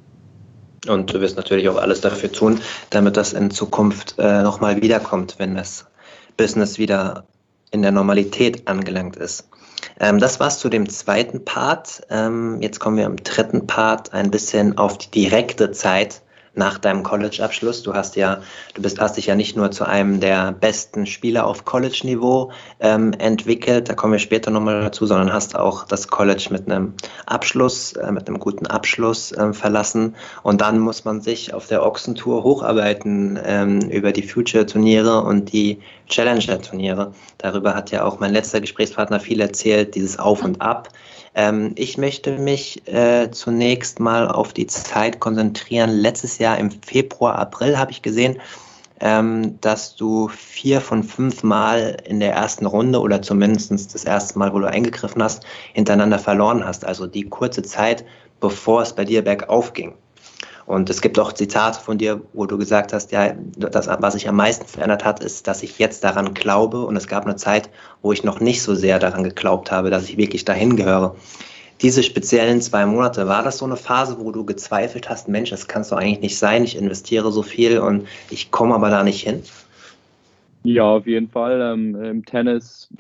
Speaker 2: Und du wirst natürlich auch alles dafür tun, damit das in Zukunft nochmal wiederkommt, wenn das Business wieder in der Normalität angelangt ist. Das war's zu dem zweiten Part. Jetzt kommen wir im dritten Part ein bisschen auf die direkte Zeit nach deinem College-Abschluss. Du hast dich ja nicht nur zu einem der besten Spieler auf College-Niveau entwickelt, da kommen wir später nochmal dazu, sondern hast auch das College mit einem Abschluss, mit einem guten Abschluss verlassen. Und dann muss man sich auf der Ochsentour hocharbeiten über die Future-Turniere und die Challenger-Turniere. Darüber hat ja auch mein letzter Gesprächspartner viel erzählt, dieses Auf und Ab. Ich möchte mich zunächst mal auf die Zeit konzentrieren. Letztes Jahr im Februar, April habe ich gesehen, dass du 4 von 5 Mal in der ersten Runde, oder zumindest das erste Mal, wo du eingegriffen hast, hintereinander verloren hast. Also die kurze Zeit, bevor es bei dir bergauf ging. Und es gibt auch Zitate von dir, wo du gesagt hast, ja, das, was sich am meisten verändert hat, ist, dass ich jetzt daran glaube. Und es gab eine Zeit, wo ich noch nicht so sehr daran geglaubt habe, dass ich wirklich dahin gehöre. Diese speziellen 2 Monate, war das so eine Phase, wo du gezweifelt hast, Mensch, das kann es doch eigentlich nicht sein, ich investiere so viel und ich komme aber da nicht hin?
Speaker 3: Ja, auf jeden Fall. Im Tennis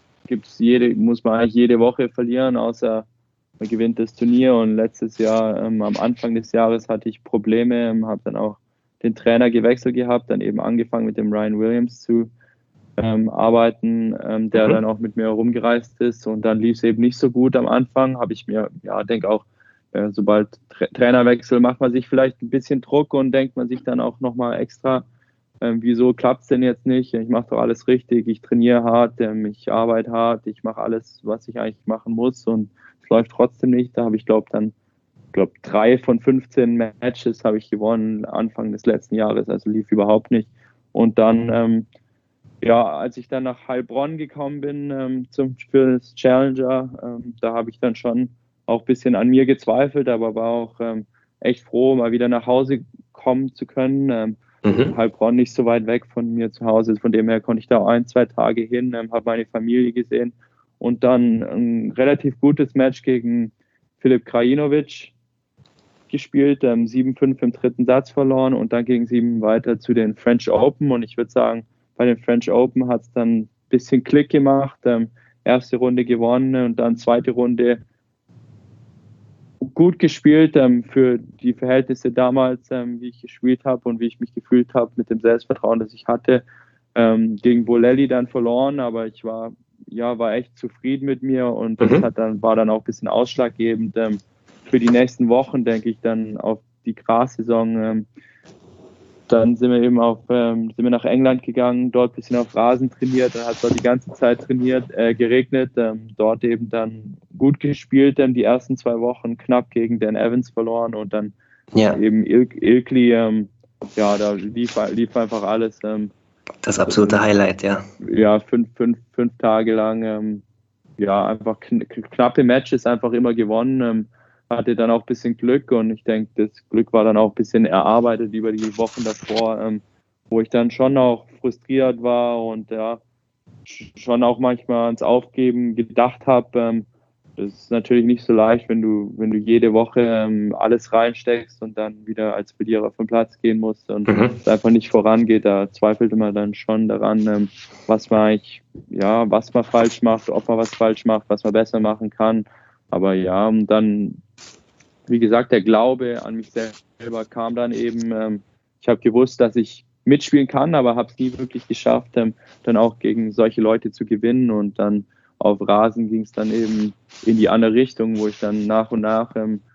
Speaker 3: muss man eigentlich jede Woche verlieren, außer man gewinnt das Turnier. Und letztes Jahr, am Anfang des Jahres, hatte ich Probleme, habe dann auch den Trainer gewechselt gehabt, dann eben angefangen mit dem Ryan Williams zu arbeiten, der dann auch mit mir herumgereist ist, und dann lief es eben nicht so gut am Anfang. Habe ich mir, denke auch, sobald Trainerwechsel macht man sich vielleicht ein bisschen Druck und denkt man sich dann auch nochmal extra, wieso klappt es denn jetzt nicht? Ich mache doch alles richtig, ich trainiere hart, ich arbeite hart, ich mache alles, was ich eigentlich machen muss, und es läuft trotzdem nicht. Da habe ich, glaube 3 von 15 Matches habe ich gewonnen Anfang des letzten Jahres, also lief überhaupt nicht. Und dann, als ich dann nach Heilbronn gekommen bin für das Challenger, da habe ich dann schon auch ein bisschen an mir gezweifelt, aber war auch echt froh, mal wieder nach Hause kommen zu können. Heilbronn nicht so weit weg von mir zu Hause. Von dem her konnte ich da 1-2 Tage hin, habe meine Familie gesehen und dann ein relativ gutes Match gegen Filip Krajinovic gespielt, 7-5 im dritten Satz verloren und dann gegen 7 weiter zu den French Open. Und ich würde sagen, bei den French Open hat es dann ein bisschen Klick gemacht. Erste Runde gewonnen und dann zweite Runde gut gespielt für die Verhältnisse damals, wie ich gespielt habe und wie ich mich gefühlt habe mit dem Selbstvertrauen, das ich hatte. Gegen Bolelli dann verloren, aber ich war echt zufrieden mit mir und das war dann auch ein bisschen ausschlaggebend für die nächsten Wochen, denke ich, dann auf die Gras-Saison. Dann sind wir nach England gegangen, dort ein bisschen auf Rasen trainiert, dann hat es dort die ganze Zeit geregnet, dort eben dann gut gespielt, die ersten 2 Wochen knapp gegen Dan Evans verloren und dann eben Ilkley, da lief einfach alles.
Speaker 2: Das absolute Highlight, ja.
Speaker 3: Ja, 5 Tage lang, einfach knappe Matches einfach immer gewonnen. Hatte dann auch ein bisschen Glück und ich denke, das Glück war dann auch ein bisschen erarbeitet über die Wochen davor, wo ich dann schon auch frustriert war und schon auch manchmal ans Aufgeben gedacht habe. Das ist natürlich nicht so leicht, wenn du jede Woche alles reinsteckst und dann wieder als Verlierer vom Platz gehen musst und es einfach nicht vorangeht. Da zweifelte man dann schon daran, was man falsch macht, ob man was falsch macht, was man besser machen kann. Aber und dann, wie gesagt, der Glaube an mich selber kam dann eben. Ich habe gewusst, dass ich mitspielen kann, aber habe es nie wirklich geschafft, dann auch gegen solche Leute zu gewinnen. Und dann auf Rasen ging es dann eben in die andere Richtung, wo ich dann nach und nach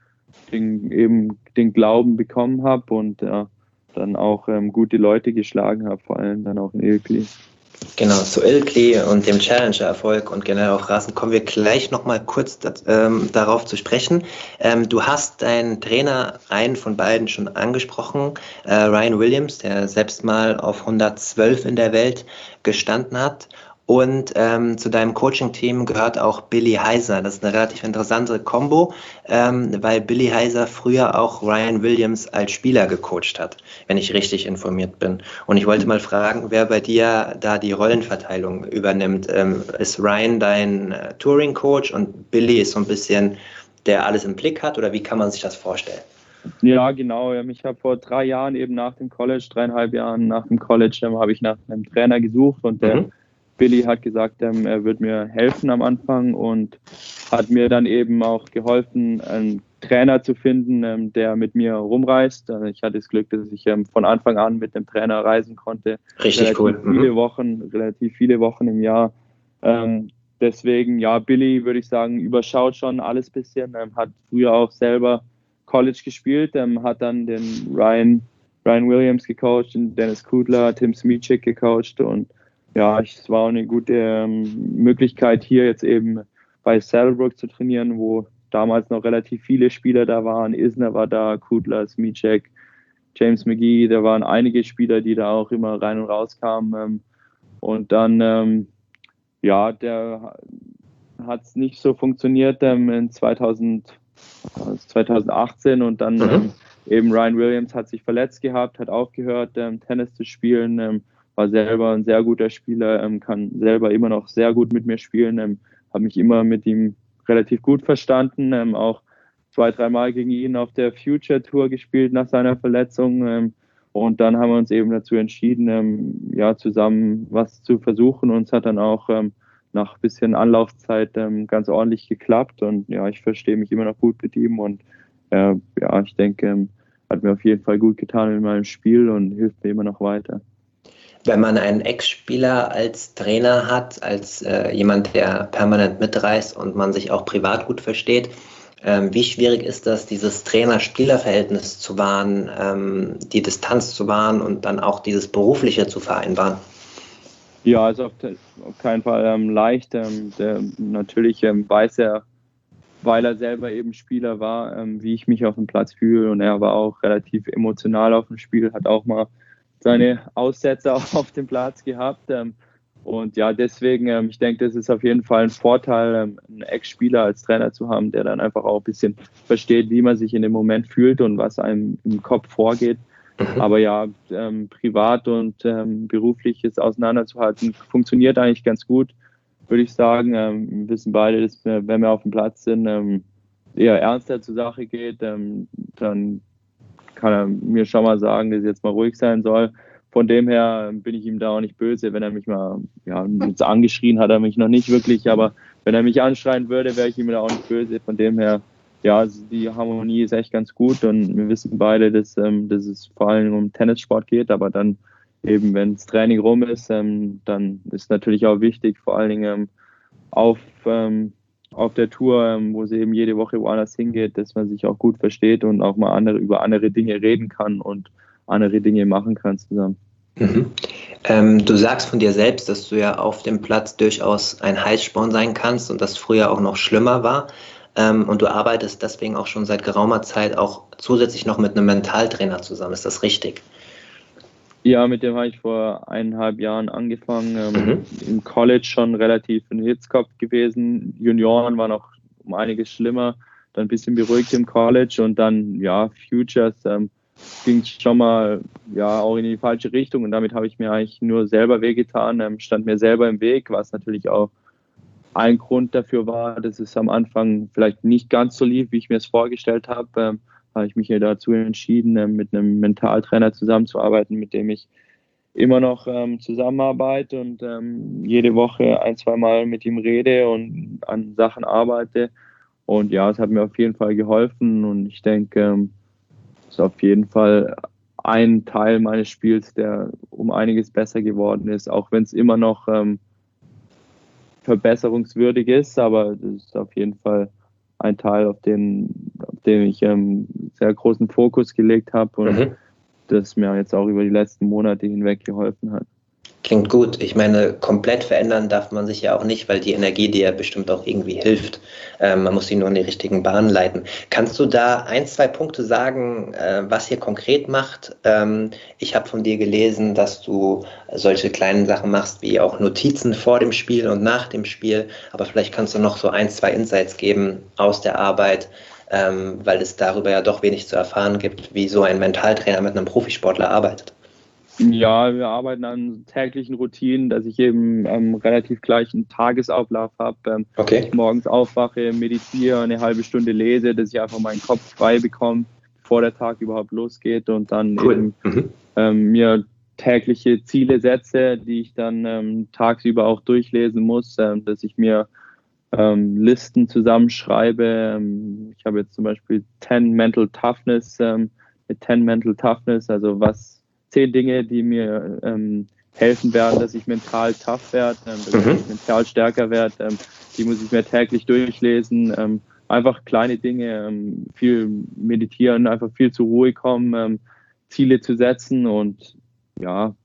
Speaker 3: den Glauben bekommen habe und dann auch gute Leute geschlagen habe, vor allem dann auch in Ilkley.
Speaker 2: Genau, zu Ilkley und dem Challenger-Erfolg und generell auf Rasen kommen wir gleich nochmal kurz darauf zu sprechen. Du hast deinen Trainer, einen von beiden, schon angesprochen, Ryan Williams, der selbst mal auf 112 in der Welt gestanden hat. Und zu deinem Coaching-Team gehört auch Billy Heiser. Das ist eine relativ interessante Kombo, weil Billy Heiser früher auch Ryan Williams als Spieler gecoacht hat, wenn ich richtig informiert bin. Und ich wollte mal fragen, wer bei dir da die Rollenverteilung übernimmt. Ist Ryan dein Touring-Coach und Billy ist so ein bisschen, der alles im Blick hat? Oder wie kann man sich das vorstellen?
Speaker 3: Ja, genau. Ich habe vor 3 Jahren eben nach dem College, 3,5 Jahren nach dem College, habe ich nach einem Trainer gesucht und der Billy hat gesagt, er wird mir helfen am Anfang und hat mir dann eben auch geholfen, einen Trainer zu finden, der mit mir rumreist. Ich hatte das Glück, dass ich von Anfang an mit dem Trainer reisen konnte.
Speaker 2: Richtig cool.
Speaker 3: Relativ viele Wochen im Jahr. Deswegen, Billy, würde ich sagen, überschaut schon alles ein bisschen. Hat früher auch selber College gespielt, hat dann den Ryan Williams gecoacht, den Dennis Kudla, Tim Smicek gecoacht und es war auch eine gute Möglichkeit, hier jetzt eben bei Saddlebrook zu trainieren, wo damals noch relativ viele Spieler da waren. Isner war da, Kudla, Smicek, James McGee, da waren einige Spieler, die da auch immer rein und raus kamen. Und dann, der hat es nicht so funktioniert in 2018 und dann eben Ryan Williams hat sich verletzt gehabt, hat aufgehört, Tennis zu spielen, war selber ein sehr guter Spieler, kann selber immer noch sehr gut mit mir spielen, habe mich immer mit ihm relativ gut verstanden, auch 2-3 Mal gegen ihn auf der Future Tour gespielt nach seiner Verletzung und dann haben wir uns eben dazu entschieden, zusammen was zu versuchen und es hat dann auch nach ein bisschen Anlaufzeit ganz ordentlich geklappt und ich verstehe mich immer noch gut mit ihm und ich denke, hat mir auf jeden Fall gut getan in meinem Spiel und hilft mir immer noch weiter.
Speaker 2: Wenn man einen Ex-Spieler als Trainer hat, als jemand, der permanent mitreist und man sich auch privat gut versteht, wie schwierig ist das, dieses Trainer-Spieler-Verhältnis zu wahren, die Distanz zu wahren und dann auch dieses Berufliche zu vereinbaren?
Speaker 3: Ja, also auf keinen Fall leicht. Natürlich weiß er, weil er selber eben Spieler war, wie ich mich auf dem Platz fühle und er war auch relativ emotional auf dem Spiel, hat auch mal seine Aussetzer auf dem Platz gehabt und deswegen, ich denke, das ist auf jeden Fall ein Vorteil, einen Ex-Spieler als Trainer zu haben, der dann einfach auch ein bisschen versteht, wie man sich in dem Moment fühlt und was einem im Kopf vorgeht. Aber ja, privat und berufliches auseinanderzuhalten, funktioniert eigentlich ganz gut, würde ich sagen. Wir wissen beide, dass wir, wenn wir auf dem Platz sind, eher ernster zur Sache geht, dann kann er mir schon mal sagen, dass ich jetzt mal ruhig sein soll. Von dem her bin ich ihm da auch nicht böse, wenn er mich mal, ja, jetzt angeschrien hat er mich noch nicht wirklich, aber wenn er mich anschreien würde, wäre ich ihm da auch nicht böse. Von dem her, ja, also die Harmonie ist echt ganz gut und wir wissen beide, dass es vor allem um Tennissport geht, aber dann eben, wenn das Training rum ist, dann ist natürlich auch wichtig, vor allen Dingen auf der Tour, wo sie eben jede Woche woanders hingeht, dass man sich auch gut versteht und auch mal über andere Dinge reden kann und andere Dinge machen kann zusammen.
Speaker 2: Mhm. Du sagst von dir selbst, dass du ja auf dem Platz durchaus ein Heißsporn sein kannst und das früher auch noch schlimmer war. Und du arbeitest deswegen auch schon seit geraumer Zeit auch zusätzlich noch mit einem Mentaltrainer zusammen. Ist das richtig?
Speaker 3: Ja, mit dem habe ich vor 1,5 Jahren angefangen. Im College schon relativ ein Hitzkopf gewesen. Junioren war noch um einiges schlimmer. Dann ein bisschen beruhigt im College und dann, ja, Futures ging schon mal, ja, auch in die falsche Richtung. Und damit habe ich mir eigentlich nur selber wehgetan, stand mir selber im Weg, was natürlich auch ein Grund dafür war, dass es am Anfang vielleicht nicht ganz so lief, wie ich mir es vorgestellt habe. Habe ich mich ja dazu entschieden, mit einem Mentaltrainer zusammenzuarbeiten, mit dem ich immer noch zusammenarbeite und jede Woche 1-2 Mal mit ihm rede und an Sachen arbeite. Und ja, es hat mir auf jeden Fall geholfen und ich denke, es ist auf jeden Fall ein Teil meines Spiels, der um einiges besser geworden ist, auch wenn es immer noch verbesserungswürdig ist, aber das ist auf jeden Fall ein Teil, auf den ich sehr großen Fokus gelegt habe und das mir jetzt auch über die letzten Monate hinweg geholfen hat.
Speaker 2: Klingt gut. Ich meine, komplett verändern darf man sich ja auch nicht, weil die Energie dir ja bestimmt auch irgendwie hilft. Man muss sie nur in die richtigen Bahnen leiten. Kannst du da 1-2 Punkte sagen, was ihr konkret macht? Ich habe von dir gelesen, dass du solche kleinen Sachen machst, wie auch Notizen vor dem Spiel und nach dem Spiel. Aber vielleicht kannst du noch so 1-2 Insights geben aus der Arbeit, weil es darüber ja doch wenig zu erfahren gibt, wie so ein Mentaltrainer mit einem Profisportler arbeitet.
Speaker 3: Ja, wir arbeiten an täglichen Routinen, dass ich eben relativ gleichen Tagesablauf habe.
Speaker 2: Okay.
Speaker 3: Ich morgens aufwache, meditiere, eine halbe Stunde lese, dass ich einfach meinen Kopf frei bekomme, bevor der Tag überhaupt losgeht und dann eben mir tägliche Ziele setze, die ich dann tagsüber auch durchlesen muss, dass ich mir Listen zusammenschreibe. Ich habe jetzt zum Beispiel 10 Mental Toughness, mit 10 Mental Toughness, also 10 Dinge, die mir helfen werden, dass ich mental tough werde, dass ich mental stärker werde. Die muss ich mir täglich durchlesen. Einfach kleine Dinge, viel meditieren, einfach viel zur Ruhe kommen, Ziele zu setzen und ja,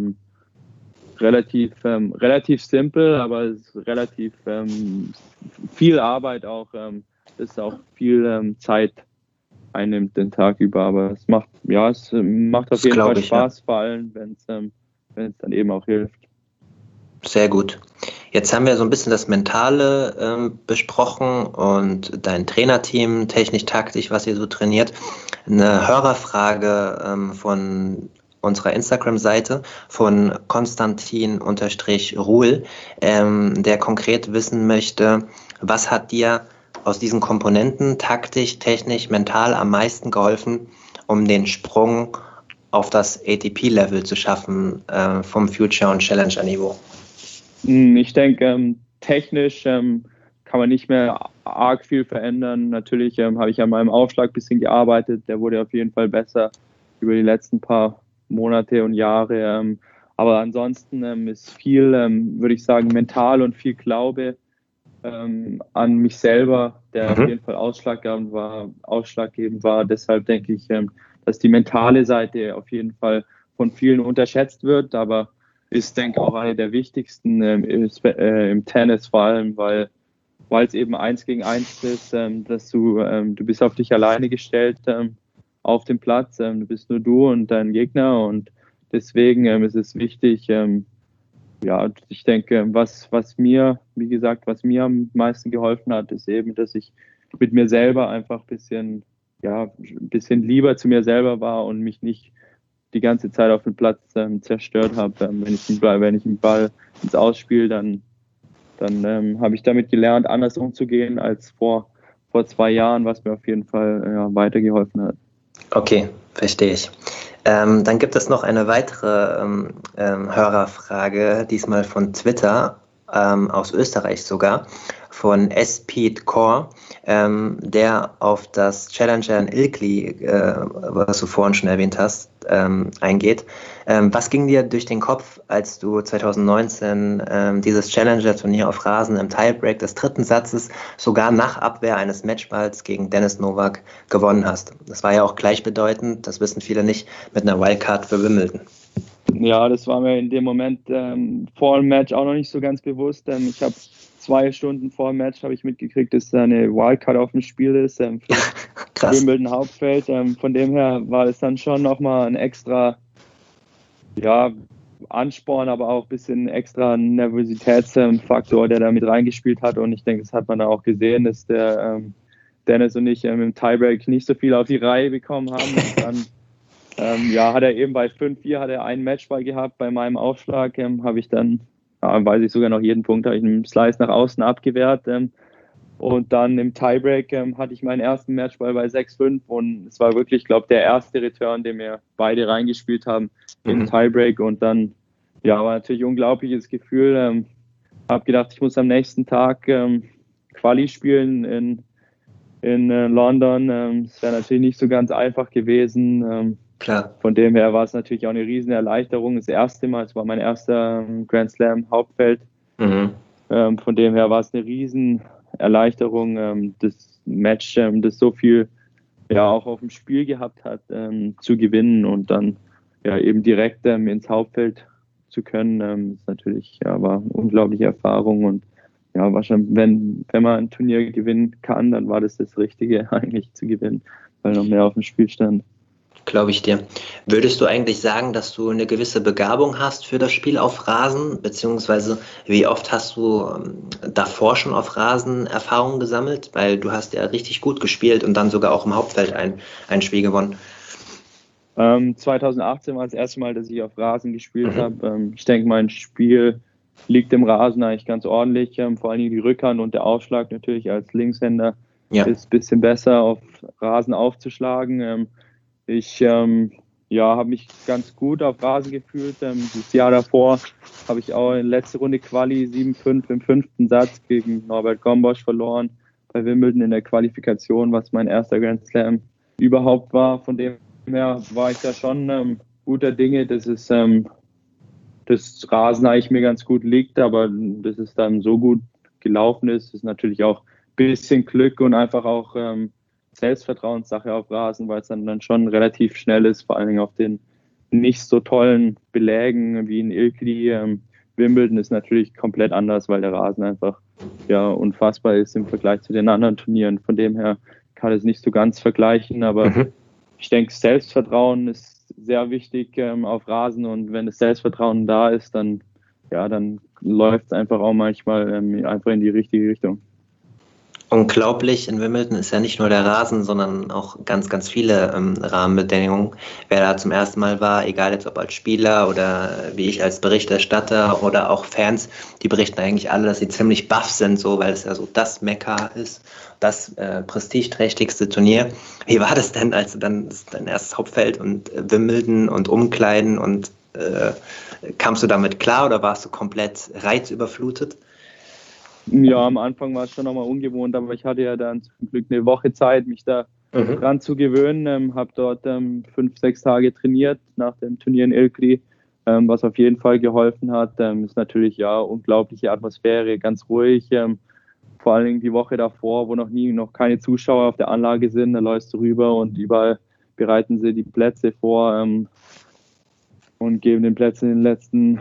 Speaker 3: relativ simpel, aber es ist relativ viel Arbeit auch. Ist auch viel Zeit einnimmt den Tag über, aber es macht auf jeden Fall Spaß, vor allem wenn es dann eben auch hilft.
Speaker 2: Sehr gut. Jetzt haben wir so ein bisschen das Mentale besprochen und dein Trainerteam, technisch-taktisch, was ihr so trainiert. Eine Hörerfrage von unserer Instagram-Seite von Konstantin-Ruhl, der konkret wissen möchte, was hat dir aus diesen Komponenten taktisch, technisch, mental am meisten geholfen, um den Sprung auf das ATP-Level zu schaffen vom Future- und Challenger-Niveau?
Speaker 3: Ich denke, technisch kann man nicht mehr arg viel verändern. Natürlich habe ich an meinem Aufschlag ein bisschen gearbeitet. Der wurde auf jeden Fall besser über die letzten paar Monate und Jahre. Aber ansonsten ist viel, würde ich sagen, mental und viel Glaube an mich selber, der auf jeden Fall ausschlaggebend war. Deshalb denke ich, dass die mentale Seite auf jeden Fall von vielen unterschätzt wird, aber ist, denke ich, auch eine der wichtigsten im Tennis, vor allem, weil es eben 1 gegen 1 ist, dass du bist auf dich alleine gestellt auf dem Platz, du bist nur du und dein Gegner und deswegen ist es wichtig, ja, ich denke, was mir am meisten geholfen hat, ist eben, dass ich mit mir selber einfach ein bisschen lieber zu mir selber war und mich nicht die ganze Zeit auf dem Platz zerstört habe. Wenn ich den Ball ins Ausspiele, dann habe ich damit gelernt, anders umzugehen als vor 2 Jahren, was mir auf jeden Fall weitergeholfen hat.
Speaker 2: Okay, verstehe ich. Dann gibt es noch eine weitere Hörerfrage, diesmal von Twitter, aus Österreich sogar, von S-Pete Core, der auf das Challenger in Ilkley, was du vorhin schon erwähnt hast, eingeht. Was ging dir durch den Kopf, als du 2019 dieses Challenger-Turnier auf Rasen im Tiebreak des 3. Satzes sogar nach Abwehr eines Matchballs gegen Dennis Novak gewonnen hast? Das war ja auch gleichbedeutend, das wissen viele nicht, mit einer Wildcard für Wimbledon.
Speaker 3: Ja, das war mir in dem Moment vor dem Match auch noch nicht so ganz bewusst. Ich habe 2 Stunden vor dem Match ich mitgekriegt, dass da eine Wildcard auf dem Spiel ist für Wimbledon Hauptfeld. Von dem her war es dann schon nochmal ein extra Ansporn, aber auch ein bisschen extra Nervositätsfaktor, der da mit reingespielt hat. Und ich denke, das hat man da auch gesehen, dass der Dennis und ich im Tiebreak nicht so viel auf die Reihe bekommen haben. Und dann hat er eben bei 5-4 hat er einen Matchball gehabt. Bei meinem Aufschlag habe ich dann, weiß ich sogar noch jeden Punkt, habe ich einen Slice nach außen abgewehrt. Und dann im Tiebreak hatte ich meinen ersten Matchball bei 6-5 und es war wirklich, ich glaube, der erste Return, den wir beide reingespielt haben im Tiebreak. Und dann, war natürlich ein unglaubliches Gefühl. Habe gedacht, ich muss am nächsten Tag Quali spielen in London. Es wäre natürlich nicht so ganz einfach gewesen.
Speaker 2: Klar.
Speaker 3: Von dem her war es natürlich auch eine riesen Erleichterung. Das erste Mal, es war mein erster Grand Slam Hauptfeld. Von dem her war es eine riesen Erleichterung, das Match, das so viel auch auf dem Spiel gehabt hat, zu gewinnen und dann eben direkt ins Hauptfeld zu können, ist natürlich war eine unglaubliche Erfahrung und wahrscheinlich, wenn man ein Turnier gewinnen kann, dann war das Richtige eigentlich zu gewinnen, weil noch mehr auf dem Spiel stand.
Speaker 2: Glaube ich dir. Würdest du eigentlich sagen, dass du eine gewisse Begabung hast für das Spiel auf Rasen, beziehungsweise wie oft hast du davor schon auf Rasen Erfahrungen gesammelt? Weil du hast ja richtig gut gespielt und dann sogar auch im Hauptfeld ein Spiel gewonnen.
Speaker 3: 2018 war das erste Mal, dass ich auf Rasen gespielt habe. Ich denke, mein Spiel liegt im Rasen eigentlich ganz ordentlich. Vor allem die Rückhand und der Aufschlag natürlich als Linkshänder ist ein bisschen besser auf Rasen aufzuschlagen. Ich habe mich ganz gut auf Rasen gefühlt. Das Jahr davor habe ich auch in letzter Runde Quali 7-5 im 5. Satz gegen Norbert Gombosch verloren bei Wimbledon in der Qualifikation, was mein erster Grand Slam überhaupt war. Von dem her war ich da schon guter Dinge, dass es das Rasen eigentlich mir ganz gut liegt, aber dass es dann so gut gelaufen ist natürlich auch ein bisschen Glück und einfach auch Selbstvertrauenssache auf Rasen, weil es dann schon relativ schnell ist, vor allen Dingen auf den nicht so tollen Belägen wie in Ilkley. Wimbledon ist natürlich komplett anders, weil der Rasen einfach unfassbar ist im Vergleich zu den anderen Turnieren. Von dem her kann es nicht so ganz vergleichen, aber ich denke, Selbstvertrauen ist sehr wichtig auf Rasen und wenn das Selbstvertrauen da ist, dann läuft es einfach auch manchmal einfach in die richtige Richtung.
Speaker 2: Unglaublich, in Wimbledon ist ja nicht nur der Rasen, sondern auch ganz, ganz viele Rahmenbedingungen. Wer da zum ersten Mal war, egal jetzt ob als Spieler oder wie ich als Berichterstatter oder auch Fans, die berichten eigentlich alle, dass sie ziemlich baff sind, so, weil es ja so das Mekka ist, das prestigeträchtigste Turnier. Wie war das denn, als du dann dein erstes Hauptfeld und Wimbledon und Umkleiden und kamst du damit klar oder warst du komplett reizüberflutet?
Speaker 3: Ja, am Anfang war es schon nochmal ungewohnt, aber ich hatte ja dann zum Glück eine Woche Zeit, mich da dran zu gewöhnen. Habe dort 5-6 Tage trainiert nach dem Turnier in Ilkley, was auf jeden Fall geholfen hat. Ist natürlich unglaubliche Atmosphäre, ganz ruhig. Vor allen Dingen die Woche davor, wo noch keine Zuschauer auf der Anlage sind, da läufst du rüber und überall bereiten sie die Plätze vor und geben den Plätzen den letzten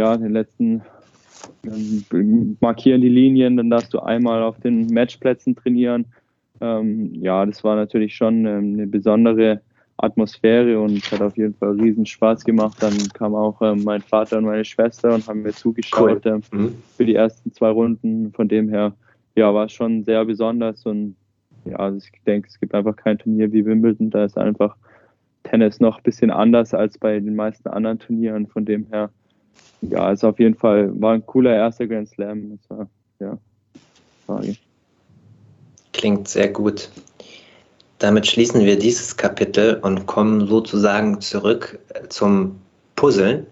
Speaker 3: markieren die Linien, dann darfst du einmal auf den Matchplätzen trainieren. Das war natürlich schon eine besondere Atmosphäre und hat auf jeden Fall riesen Spaß gemacht. Dann kam auch mein Vater und meine Schwester und haben mir zugeschaut für die ersten 2 Runden. Von dem her war es schon sehr besonders und ich denke, es gibt einfach kein Turnier wie Wimbledon. Da ist einfach Tennis noch ein bisschen anders als bei den meisten anderen Turnieren. Von dem her, ja, ist auf jeden Fall, war ein cooler erster Grand Slam. Das war, ja, Frage.
Speaker 2: Klingt sehr gut. Damit schließen wir dieses Kapitel und kommen sozusagen zurück zum Puzzeln,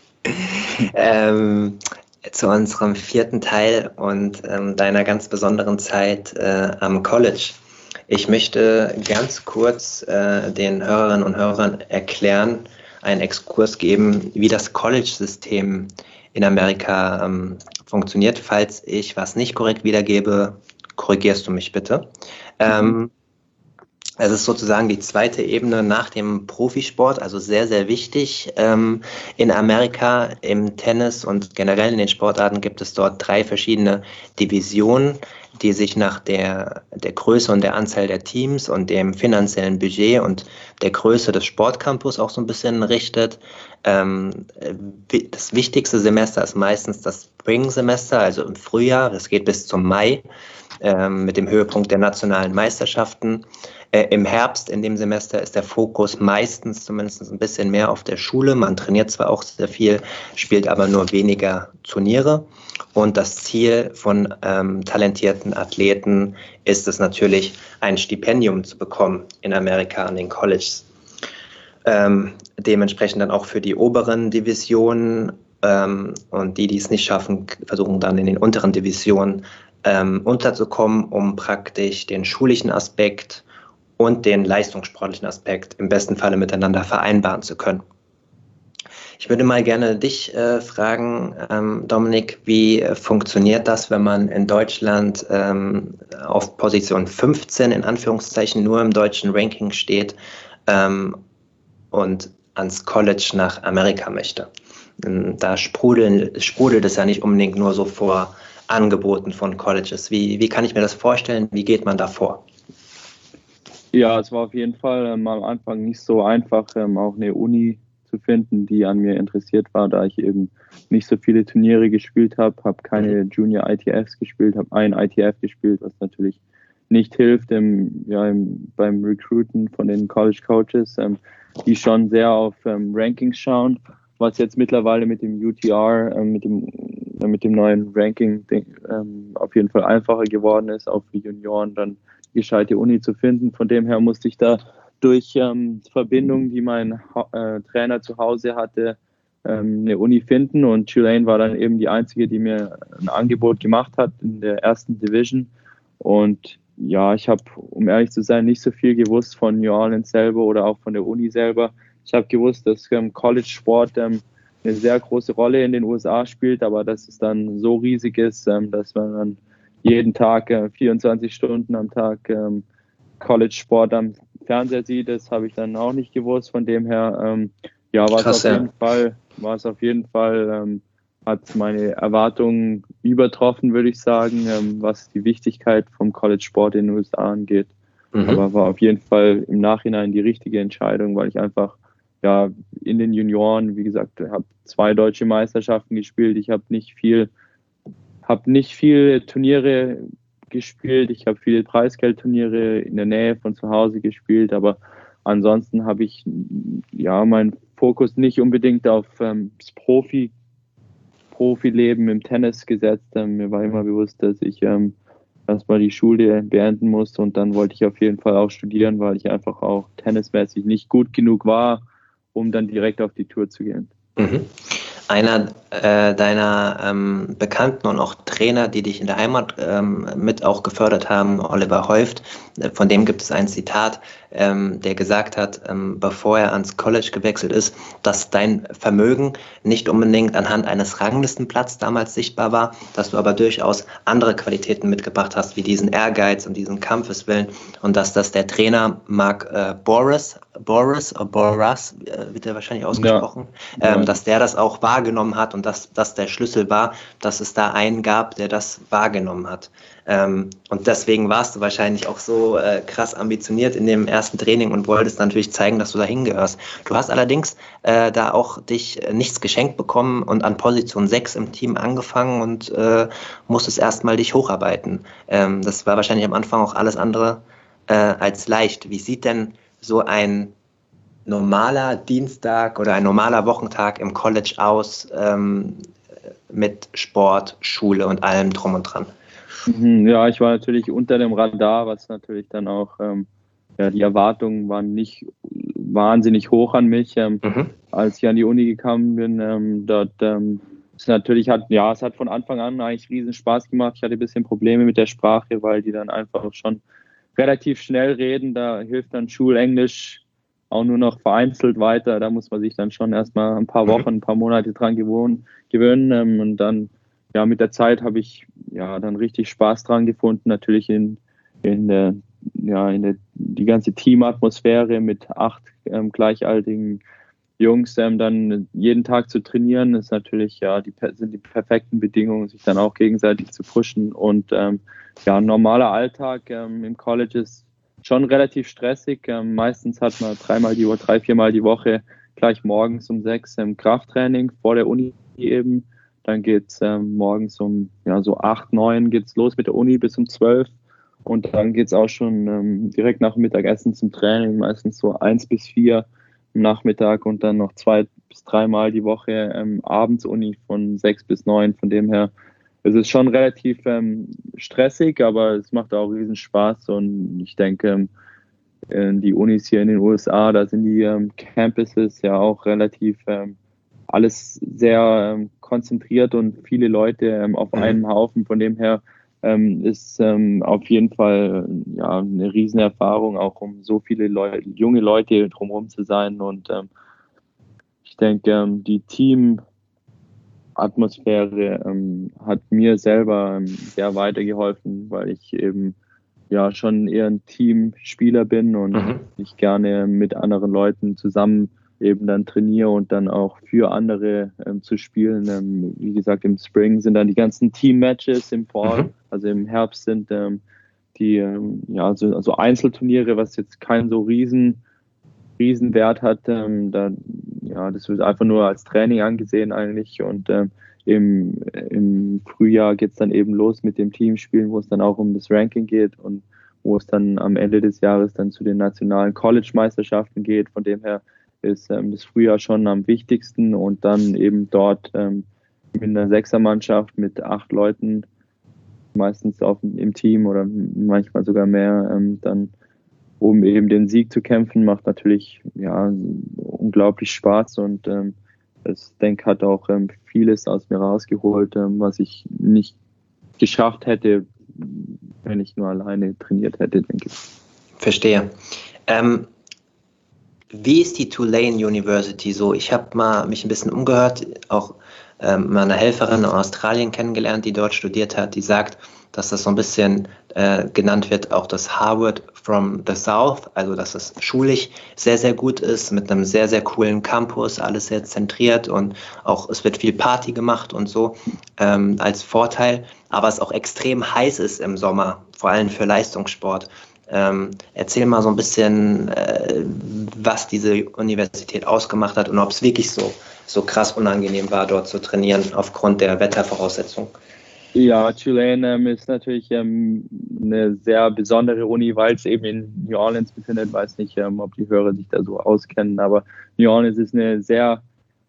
Speaker 2: zu unserem 4. Teil und deiner ganz besonderen Zeit am College. Ich möchte ganz kurz den Hörerinnen und Hörern erklären, einen Exkurs geben, wie das College-System in Amerika funktioniert. Falls ich was nicht korrekt wiedergebe, korrigierst du mich bitte. Es ist sozusagen die zweite Ebene nach dem Profisport, also sehr, sehr wichtig. In Amerika im Tennis und generell in den Sportarten gibt es dort 3 verschiedene Divisionen, die sich nach der Größe und der Anzahl der Teams und dem finanziellen Budget und der Größe des Sportcampus auch so ein bisschen richtet. Das wichtigste Semester ist meistens das Spring-Semester, also im Frühjahr. Das geht bis zum Mai mit dem Höhepunkt der nationalen Meisterschaften. Im Herbst in dem Semester ist der Fokus meistens zumindest ein bisschen mehr auf der Schule. Man trainiert zwar auch sehr viel, spielt aber nur weniger Turniere. Und das Ziel von talentierten Athleten ist es natürlich, ein Stipendium zu bekommen in Amerika an den Colleges. Dementsprechend dann auch für die oberen Divisionen und die es nicht schaffen, versuchen dann in den unteren Divisionen unterzukommen, um praktisch den schulischen Aspekt und den leistungssportlichen Aspekt im besten Falle miteinander vereinbaren zu können. Ich würde mal gerne dich fragen, Dominik, wie funktioniert das, wenn man in Deutschland auf Position 15 in Anführungszeichen nur im deutschen Ranking steht und ans College nach Amerika möchte? Da sprudelt es ja nicht unbedingt nur so vor Angeboten von Colleges. Wie kann ich mir das vorstellen? Wie geht man da vor?
Speaker 3: Ja, es war auf jeden Fall am Anfang nicht so einfach, auch eine Uni zu finden, die an mir interessiert war, da ich eben nicht so viele Turniere gespielt habe, habe keine Junior ITFs gespielt, habe ein ITF gespielt, was natürlich nicht hilft beim Recruiten von den College Coaches, die schon sehr auf Rankings schauen, was jetzt mittlerweile mit dem UTR, mit dem neuen Ranking auf jeden Fall einfacher geworden ist, auch für Junioren dann gescheite Uni zu finden. Von dem her musste ich da durch Verbindungen, die mein Trainer zu Hause hatte, eine Uni finden, und Tulane war dann eben die einzige, die mir ein Angebot gemacht hat in der ersten Division. Und ja, ich habe, um ehrlich zu sein, nicht so viel gewusst von New Orleans selber oder auch von der Uni selber. Ich habe gewusst, dass College-Sport eine sehr große Rolle in den USA spielt, aber dass es dann so riesig ist, dass man dann jeden Tag 24 Stunden am Tag College-Sport am Fernseher sieht, das habe ich dann auch nicht gewusst. Von dem her, war es auf jeden Fall, hat meine Erwartungen übertroffen, würde ich sagen, was die Wichtigkeit vom College-Sport in den USA angeht. Aber war auf jeden Fall im Nachhinein die richtige Entscheidung, weil ich einfach in den Junioren, wie gesagt, habe 2 deutsche Meisterschaften gespielt. Ich habe nicht viel Turniere gespielt. Ich habe viele Preisgeldturniere in der Nähe von zu Hause gespielt, aber ansonsten habe ich meinen Fokus nicht unbedingt auf das Profileben im Tennis gesetzt. Mir war immer bewusst, dass ich erstmal die Schule beenden muss, und dann wollte ich auf jeden Fall auch studieren, weil ich einfach auch tennismäßig nicht gut genug war, um dann direkt auf die Tour zu gehen.
Speaker 2: Einer deiner Bekannten und auch Trainer, die dich in der Heimat mit auch gefördert haben, Oliver Heuft, von dem gibt es ein Zitat, der gesagt hat, bevor er ans College gewechselt ist, dass dein Vermögen nicht unbedingt anhand eines Ranglistenplatzes damals sichtbar war, dass du aber durchaus andere Qualitäten mitgebracht hast, wie diesen Ehrgeiz und diesen Kampfeswillen, und dass das der Trainer Mark Boras, wird er wahrscheinlich ausgesprochen, dass der das auch wahrgenommen hat und dass das der Schlüssel war, dass es da einen gab, der das wahrgenommen hat. Und deswegen warst du wahrscheinlich auch so krass ambitioniert in dem ersten Training und wolltest natürlich zeigen, dass du da hingehörst. Du hast allerdings da auch dich nichts geschenkt bekommen und an Position 6 im Team angefangen und musstest erstmal dich hocharbeiten. Das war wahrscheinlich am Anfang auch alles andere als leicht. Wie sieht denn so ein normaler Dienstag oder ein normaler Wochentag im College aus mit Sport, Schule und allem drum und dran?
Speaker 3: Ja, ich war natürlich unter dem Radar, was natürlich dann auch, die Erwartungen waren nicht wahnsinnig hoch an mich, als ich an die Uni gekommen bin. Dort es natürlich es hat von Anfang an eigentlich riesen Spaß gemacht. Ich hatte ein bisschen Probleme mit der Sprache, weil die dann einfach schon relativ schnell reden. Da hilft dann Schulenglisch auch nur noch vereinzelt weiter. Da muss man sich dann schon erstmal ein paar Wochen, ein paar Monate dran gewöhnen. Und dann, mit der Zeit habe ich dann richtig Spaß dran gefunden. Natürlich in die ganze Teamatmosphäre mit 8 gleichaltigen Jungs, dann jeden Tag zu trainieren, ist natürlich, sind die perfekten Bedingungen, sich dann auch gegenseitig zu pushen. Und ein normaler Alltag im College ist schon relativ stressig. Meistens hat man 3-4 Mal die Woche gleich morgens um 6 Krafttraining vor der Uni eben. Dann geht's morgens um so 8, 9 geht's los mit der Uni bis um 12. Und dann geht's auch schon direkt nach dem Mittagessen zum Training, meistens so 1 bis 4 am Nachmittag und dann noch 2 bis 3 Mal die Woche abends Uni von 6 bis 9. Von dem her es ist schon relativ stressig, aber es macht auch riesen Spaß. Und ich denke, die Unis hier in den USA, da sind die Campuses ja auch relativ alles sehr konzentriert und viele Leute auf einem Haufen. Von dem her ist auf jeden Fall eine Riesenerfahrung, auch um so viele junge Leute drumherum zu sein. Und ich denke, die Teamatmosphäre hat mir selber sehr weitergeholfen, weil ich eben schon eher ein Teamspieler bin und ich gerne mit anderen Leuten zusammen eben dann trainiere und dann auch für andere zu spielen. Wie gesagt, im Spring sind dann die ganzen Team-Matches, im Fall, also im Herbst sind die also Einzelturniere, was jetzt keinen so Riesenwert hat. Das wird einfach nur als Training angesehen eigentlich. Und im Frühjahr geht es dann eben los mit dem Teamspielen, wo es dann auch um das Ranking geht und wo es dann am Ende des Jahres dann zu den nationalen College-Meisterschaften geht. Von dem her ist das Frühjahr schon am wichtigsten und dann eben dort mit einer Sechsermannschaft mit 8 Leuten, meistens im Team oder manchmal sogar mehr, dann um eben den Sieg zu kämpfen, macht natürlich unglaublich Spaß und ich denke, hat auch vieles aus mir rausgeholt, was ich nicht geschafft hätte, wenn ich nur alleine trainiert hätte, denke ich.
Speaker 2: Verstehe. Wie ist die Tulane University so? Ich habe mich ein bisschen umgehört, auch meine Helferin in Australien kennengelernt, die dort studiert hat, die sagt, dass das so ein bisschen genannt wird, auch das Harvard from the South, also dass es schulisch sehr, sehr gut ist, mit einem sehr, sehr coolen Campus, alles sehr zentriert und auch es wird viel Party gemacht und so als Vorteil, aber es auch extrem heiß ist im Sommer, vor allem für Leistungssport. Erzähl mal so ein bisschen, was diese Universität ausgemacht hat und ob es wirklich so krass unangenehm war, dort zu trainieren aufgrund der Wettervoraussetzungen.
Speaker 3: Ja, Tulane ist natürlich eine sehr besondere Uni, weil es eben in New Orleans befindet. Ich weiß nicht, ob die Hörer sich da so auskennen, aber New Orleans ist eine sehr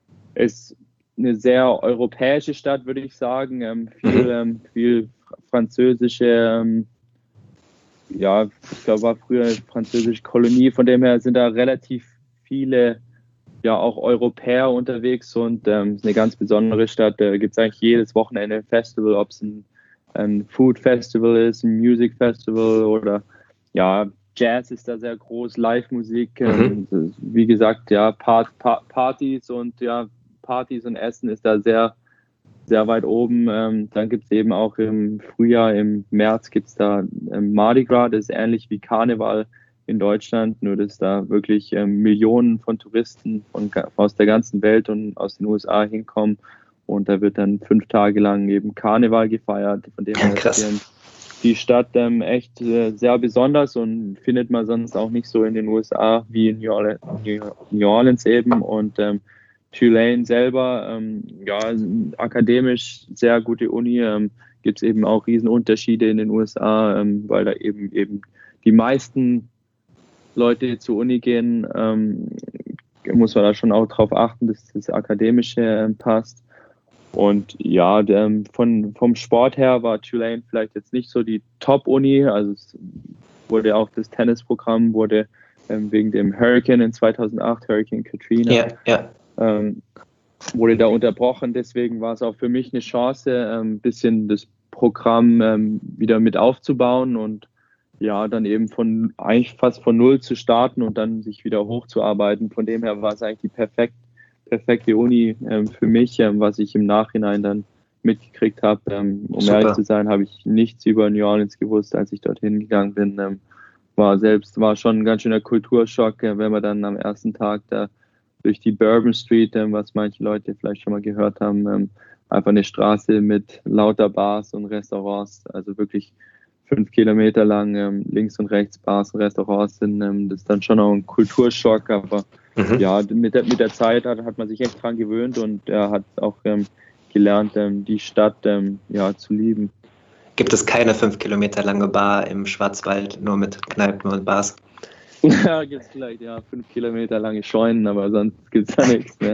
Speaker 3: europäische Stadt, würde ich sagen. Viel französische ich glaube, war früher eine französische Kolonie, von dem her sind da relativ viele auch Europäer unterwegs und ist eine ganz besondere Stadt. Da gibt es eigentlich jedes Wochenende ein Festival, ob es ein Food Festival ist, ein Music Festival oder Jazz ist da sehr groß, Live-Musik, wie gesagt, Partys und Essen ist da sehr sehr weit oben. Dann gibt es eben auch im Frühjahr, im März gibt es da Mardi Gras, das ist ähnlich wie Karneval in Deutschland, nur dass da wirklich Millionen von Touristen aus der ganzen Welt und aus den USA hinkommen und da wird dann 5 Tage lang eben Karneval gefeiert, von dem her ist die Stadt echt sehr besonders und findet man sonst auch nicht so in den USA wie in New Orleans eben und Tulane selber, akademisch sehr gute Uni, gibt es eben auch Riesenunterschiede in den USA, weil da eben die meisten Leute zur Uni gehen, muss man da schon auch darauf achten, dass das Akademische passt. Und ja, vom Sport her war Tulane vielleicht jetzt nicht so die Top-Uni. Also es wurde auch das Tennisprogramm wurde wegen dem Hurricane in 2008, Hurricane Katrina, wurde da unterbrochen. Deswegen war es auch für mich eine Chance, ein bisschen das Programm wieder mit aufzubauen und ja, dann eben eigentlich fast von Null zu starten und dann sich wieder hochzuarbeiten. Von dem her war es eigentlich die perfekte Uni für mich, was ich im Nachhinein dann mitgekriegt habe. Ehrlich zu sein, habe ich nichts über New Orleans gewusst, als ich dorthin gegangen bin. War schon ein ganz schöner Kulturschock, wenn man dann am ersten Tag da durch die Bourbon Street, was manche Leute vielleicht schon mal gehört haben, einfach eine Straße mit lauter Bars und Restaurants, also wirklich 5 Kilometer lang links und rechts Bars und Restaurants sind. Das ist dann schon auch ein Kulturschock, aber ja, mit der Zeit hat man sich echt dran gewöhnt und er hat auch gelernt, die Stadt zu lieben.
Speaker 2: Gibt es keine 5 Kilometer lange Bar im Schwarzwald, nur mit Kneipen und Bars?
Speaker 3: Ja, gibt es vielleicht 5 Kilometer lange Scheunen, aber sonst gibt es da nichts mehr.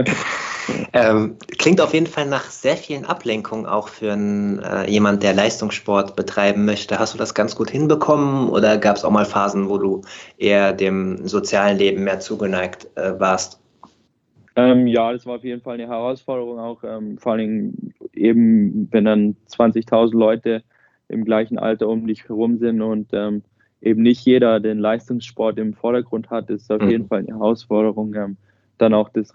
Speaker 2: Klingt auf jeden Fall nach sehr vielen Ablenkungen auch für jemand, der Leistungssport betreiben möchte. Hast du das ganz gut hinbekommen oder gab es auch mal Phasen, wo du eher dem sozialen Leben mehr zugeneigt warst?
Speaker 3: Ja, das war auf jeden Fall eine Herausforderung auch, vor allem eben, wenn dann 20.000 Leute im gleichen Alter um dich herum sind und eben nicht jeder den Leistungssport im Vordergrund hat, ist auf jeden Fall eine Herausforderung, dann auch die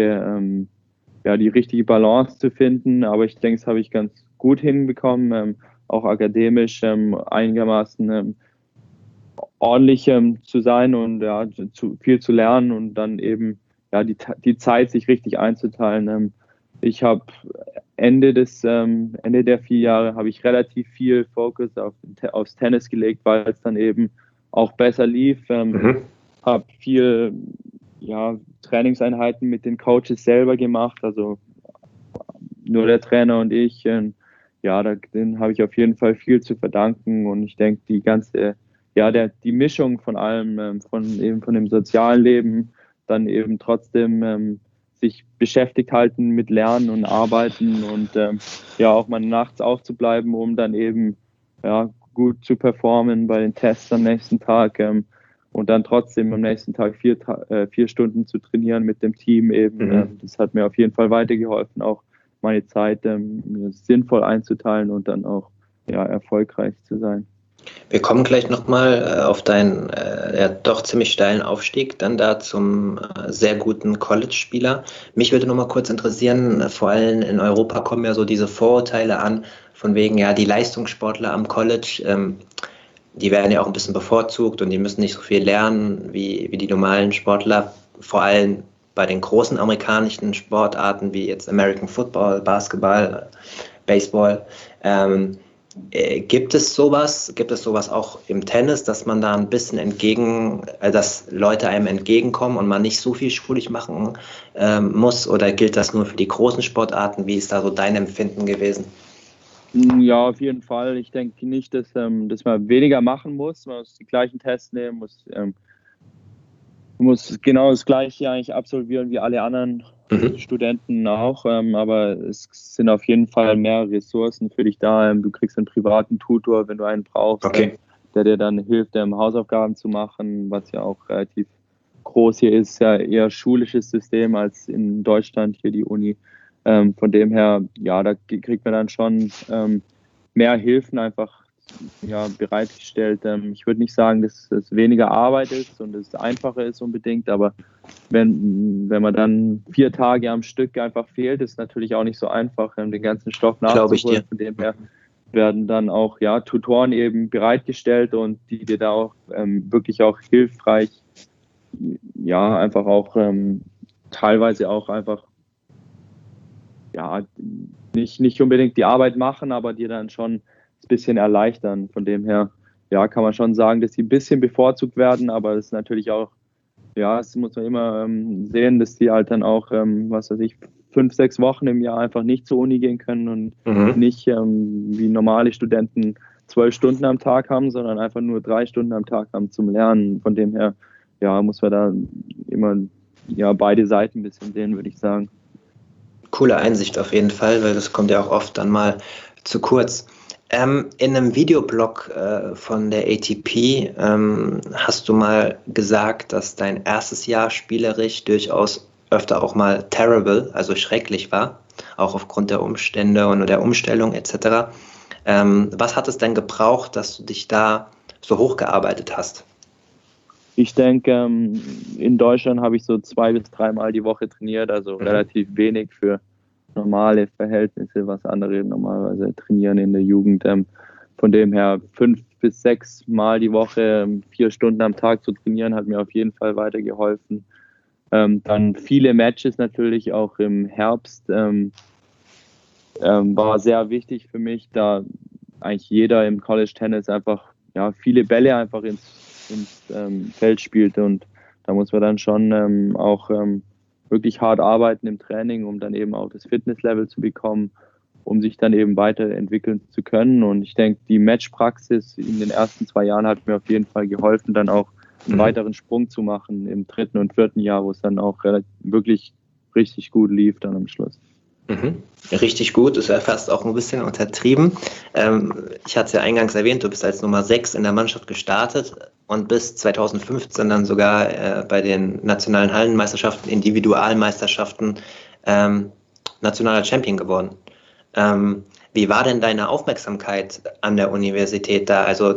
Speaker 3: richtige Balance zu finden. Aber ich denke, das habe ich ganz gut hinbekommen, auch akademisch einigermaßen ordentlich zu sein und viel zu lernen und dann eben die Zeit sich richtig einzuteilen. Ich habe Ende der 4 Jahre habe ich relativ viel Fokus aufs Tennis gelegt, weil es dann eben auch besser lief. Habe viel Trainingseinheiten mit den Coaches selber gemacht, also nur der Trainer und ich. Den habe ich auf jeden Fall viel zu verdanken und ich denke, die ganze, die Mischung von allem, von dem sozialen Leben, dann eben trotzdem sich beschäftigt halten mit Lernen und Arbeiten und auch mal nachts aufzubleiben, um dann eben gut zu performen bei den Tests am nächsten Tag und dann trotzdem am nächsten Tag 4 Stunden zu trainieren mit dem Team eben. Das hat mir auf jeden Fall weitergeholfen, auch meine Zeit sinnvoll einzuteilen und dann auch erfolgreich zu sein.
Speaker 2: Wir kommen gleich nochmal auf deinen doch ziemlich steilen Aufstieg, dann da zum sehr guten College-Spieler. Mich würde nochmal kurz interessieren, vor allem in Europa kommen ja so diese Vorurteile an, von wegen, die Leistungssportler am College, die werden ja auch ein bisschen bevorzugt und die müssen nicht so viel lernen wie die normalen Sportler, vor allem bei den großen amerikanischen Sportarten wie jetzt American Football, Basketball, Baseball. Gibt es sowas auch im Tennis, dass man da ein bisschen dass Leute einem entgegenkommen und man nicht so viel schulisch machen muss? Oder gilt das nur für die großen Sportarten? Wie ist da so dein Empfinden gewesen?
Speaker 3: Ja, auf jeden Fall. Ich denke nicht, dass man weniger machen muss. Man muss die gleichen Tests nehmen, muss genau das Gleiche eigentlich absolvieren wie alle anderen Studenten auch, aber es sind auf jeden Fall mehr Ressourcen für dich da. Du kriegst einen privaten Tutor, wenn du einen brauchst, der dir dann hilft, Hausaufgaben zu machen, was ja auch relativ groß hier ist, ja eher schulisches System als in Deutschland hier die Uni. Von dem her, da kriegt man dann schon mehr Hilfen einfach bereitgestellt. Ich würde nicht sagen, dass es weniger Arbeit ist und es einfacher ist unbedingt, aber wenn man dann 4 Tage am Stück einfach fehlt, ist es natürlich auch nicht so einfach, den ganzen Stoff nachzuholen. Von dem her werden dann auch Tutoren eben bereitgestellt und die dir da auch wirklich auch hilfreich, einfach auch teilweise auch einfach nicht unbedingt die Arbeit machen, aber dir dann schon ein bisschen erleichtern. Von dem her, kann man schon sagen, dass die ein bisschen bevorzugt werden, aber es ist natürlich auch, das muss man immer sehen, dass die halt dann auch, 5-6 Wochen im Jahr einfach nicht zur Uni gehen können und nicht wie normale Studenten 12 Stunden am Tag haben, sondern einfach nur 3 Stunden am Tag haben zum Lernen. Von dem her, muss man da immer ja, beide Seiten ein bisschen sehen, würde ich sagen.
Speaker 2: Coole Einsicht auf jeden Fall, weil das kommt ja auch oft dann mal zu kurz. In einem Videoblog von der ATP hast du mal gesagt, dass dein erstes Jahr spielerisch durchaus öfter auch mal terrible, also schrecklich war, auch aufgrund der Umstände und der Umstellung etc. Was hat es denn gebraucht, dass du dich da so hochgearbeitet hast?
Speaker 3: Ich denke, in Deutschland habe ich so 2 bis 3 Mal die Woche trainiert, also relativ wenig für normale Verhältnisse, was andere normalerweise trainieren in der Jugend. Von dem her 5 bis 6 Mal die Woche, 4 Stunden am Tag zu trainieren, hat mir auf jeden Fall weitergeholfen. Dann viele Matches natürlich auch im Herbst war sehr wichtig für mich, da eigentlich jeder im College Tennis einfach viele Bälle einfach ins Feld spielte, und da muss man dann schon auch wirklich hart arbeiten im Training, um dann eben auch das Fitnesslevel zu bekommen, um sich dann eben weiterentwickeln zu können. Und ich denke, die Matchpraxis in den ersten 2 Jahren hat mir auf jeden Fall geholfen, dann auch einen weiteren Sprung zu machen im 3. und 4. Jahr, wo es dann auch wirklich richtig gut lief dann am Schluss.
Speaker 2: Richtig gut, ist ja fast auch ein bisschen untertrieben. Ich hatte es ja eingangs erwähnt, du bist als Nummer 6 in der Mannschaft gestartet und bis 2015 dann sogar bei den nationalen Hallenmeisterschaften, Individualmeisterschaften nationaler Champion geworden. Wie war denn deine Aufmerksamkeit an der Universität da? Also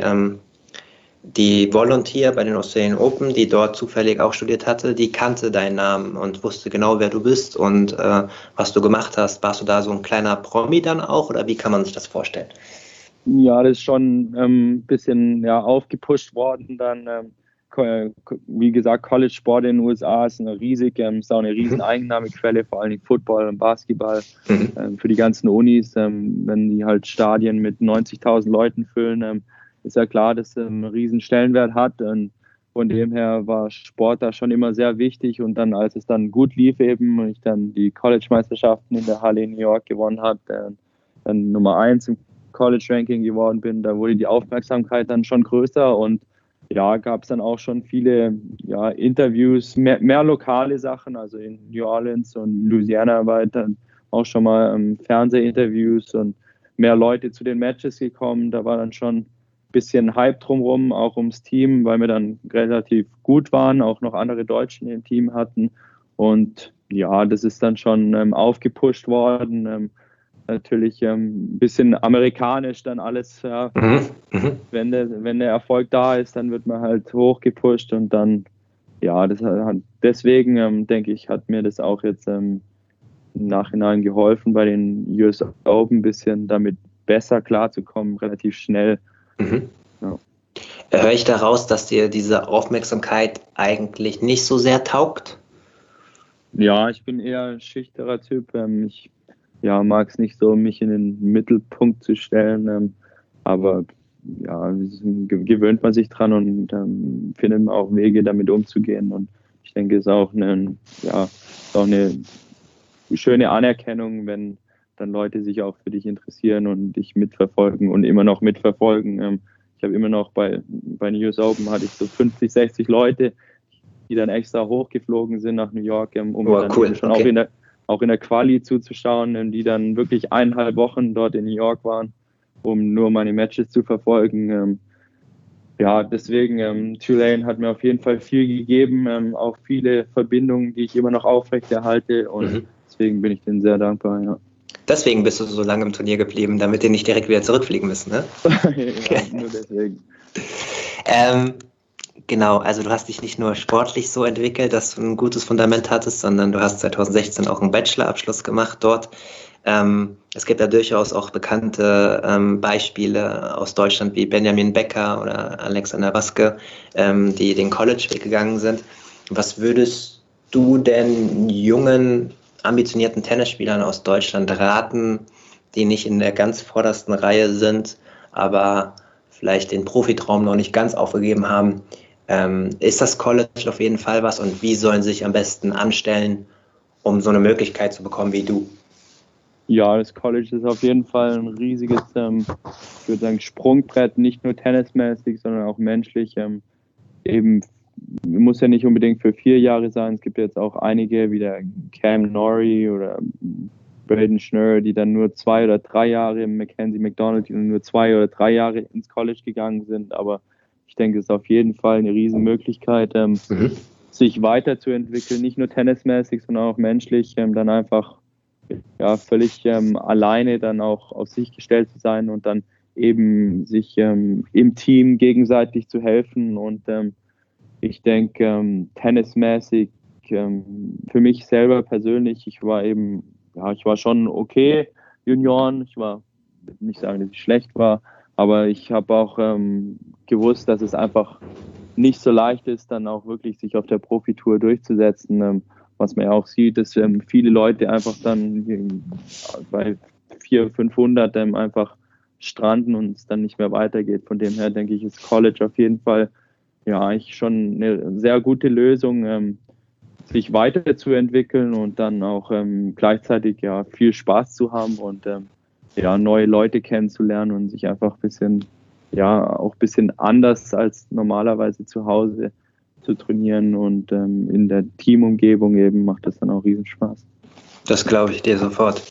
Speaker 2: die Volunteer bei den Australian Open, die dort zufällig auch studiert hatte, die kannte deinen Namen und wusste genau, wer du bist und was du gemacht hast. Warst du da so ein kleiner Promi dann auch, oder wie kann man sich das vorstellen?
Speaker 3: Ja, das ist schon ein bisschen aufgepusht worden dann. Wie gesagt, College-Sport in den USA ist ist auch eine riesen Einnahmequelle, vor allem Football und Basketball für die ganzen Unis. Wenn die halt Stadien mit 90.000 Leuten füllen, ist ja klar, dass es einen riesen Stellenwert hat. Und von dem her war Sport da schon immer sehr wichtig. Und dann, als es dann gut lief eben und ich dann die College-Meisterschaften in der Halle in New York gewonnen habe, dann Nummer 1 im College-Ranking geworden bin, da wurde die Aufmerksamkeit dann schon größer, und ja, gab es dann auch schon viele Interviews, mehr lokale Sachen, also in New Orleans und Louisiana war dann auch schon mal Fernsehinterviews und mehr Leute zu den Matches gekommen. Da war dann schon ein bisschen Hype drumherum, auch ums Team, weil wir dann relativ gut waren, auch noch andere Deutschen im Team hatten, und ja, das ist dann schon aufgepusht worden. Natürlich ein bisschen amerikanisch dann alles. Ja. Wenn der Erfolg da ist, dann wird man halt hochgepusht, und dann, deswegen denke ich, hat mir das auch jetzt im Nachhinein geholfen, bei den US Open ein bisschen damit besser klarzukommen, relativ schnell. Ja.
Speaker 2: Höre ich daraus, dass dir diese Aufmerksamkeit eigentlich nicht so sehr taugt?
Speaker 3: Ja, ich bin eher ein schüchterner Typ. Ich mag es nicht so, mich in den Mittelpunkt zu stellen, aber gewöhnt man sich dran und findet man auch Wege, damit umzugehen, und ich denke, es ist auch eine schöne Anerkennung, wenn dann Leute sich auch für dich interessieren und dich mitverfolgen und immer noch mitverfolgen. Ich habe immer noch bei den US Open hatte ich so 50, 60 Leute, die dann extra hochgeflogen sind nach New York, um dann schon auch in der Quali zuzuschauen, die dann wirklich 1,5 Wochen dort in New York waren, um nur meine Matches zu verfolgen. Deswegen, Tulane hat mir auf jeden Fall viel gegeben, auch viele Verbindungen, die ich immer noch aufrechterhalte, und deswegen bin ich denen sehr dankbar. Ja.
Speaker 2: Deswegen bist du so lange im Turnier geblieben, damit die nicht direkt wieder zurückfliegen müssen, ne?
Speaker 3: Ja, nur deswegen.
Speaker 2: Genau, also du hast dich nicht nur sportlich so entwickelt, dass du ein gutes Fundament hattest, sondern du hast 2016 auch einen Bachelorabschluss gemacht dort. Es gibt ja durchaus auch bekannte Beispiele aus Deutschland wie Benjamin Becker oder Alexander Waske, die den College-Weg gegangen sind. Was würdest du denn jungen, ambitionierten Tennisspielern aus Deutschland raten, die nicht in der ganz vordersten Reihe sind, aber vielleicht den Profitraum noch nicht ganz aufgegeben haben? Ist das College auf jeden Fall was, und wie sollen sie sich am besten anstellen, um so eine Möglichkeit zu bekommen wie du?
Speaker 3: Ja, das College ist auf jeden Fall ein riesiges, ich würde sagen, Sprungbrett, nicht nur tennismäßig, sondern auch menschlich. Eben muss ja nicht unbedingt für 4 Jahre sein. Es gibt jetzt auch einige, wie der Cam Norrie oder Braden Schnurr, die dann nur 2 oder 3 Jahre, Mackenzie McDonald, die nur 2 oder 3 Jahre ins College gegangen sind. Aber ich denke, es ist auf jeden Fall eine Riesenmöglichkeit, sich weiterzuentwickeln, nicht nur tennismäßig, sondern auch menschlich, dann einfach völlig alleine dann auch auf sich gestellt zu sein und dann eben sich im Team gegenseitig zu helfen. Und ich denke, tennismäßig für mich selber persönlich, ich war schon okay Junioren. Ich will nicht sagen, dass ich schlecht war, aber ich habe auch gewusst, dass es einfach nicht so leicht ist, dann auch wirklich sich auf der Profitour durchzusetzen. Was man ja auch sieht, dass viele Leute einfach dann bei 400, 500 einfach stranden und es dann nicht mehr weitergeht. Von dem her denke ich, ist College auf jeden Fall eigentlich schon eine sehr gute Lösung, sich weiterzuentwickeln und dann auch gleichzeitig viel Spaß zu haben und neue Leute kennenzulernen und sich einfach auch ein bisschen anders als normalerweise zu Hause zu trainieren und in der Teamumgebung eben macht das dann auch riesen Spaß.
Speaker 2: Das glaube ich dir sofort.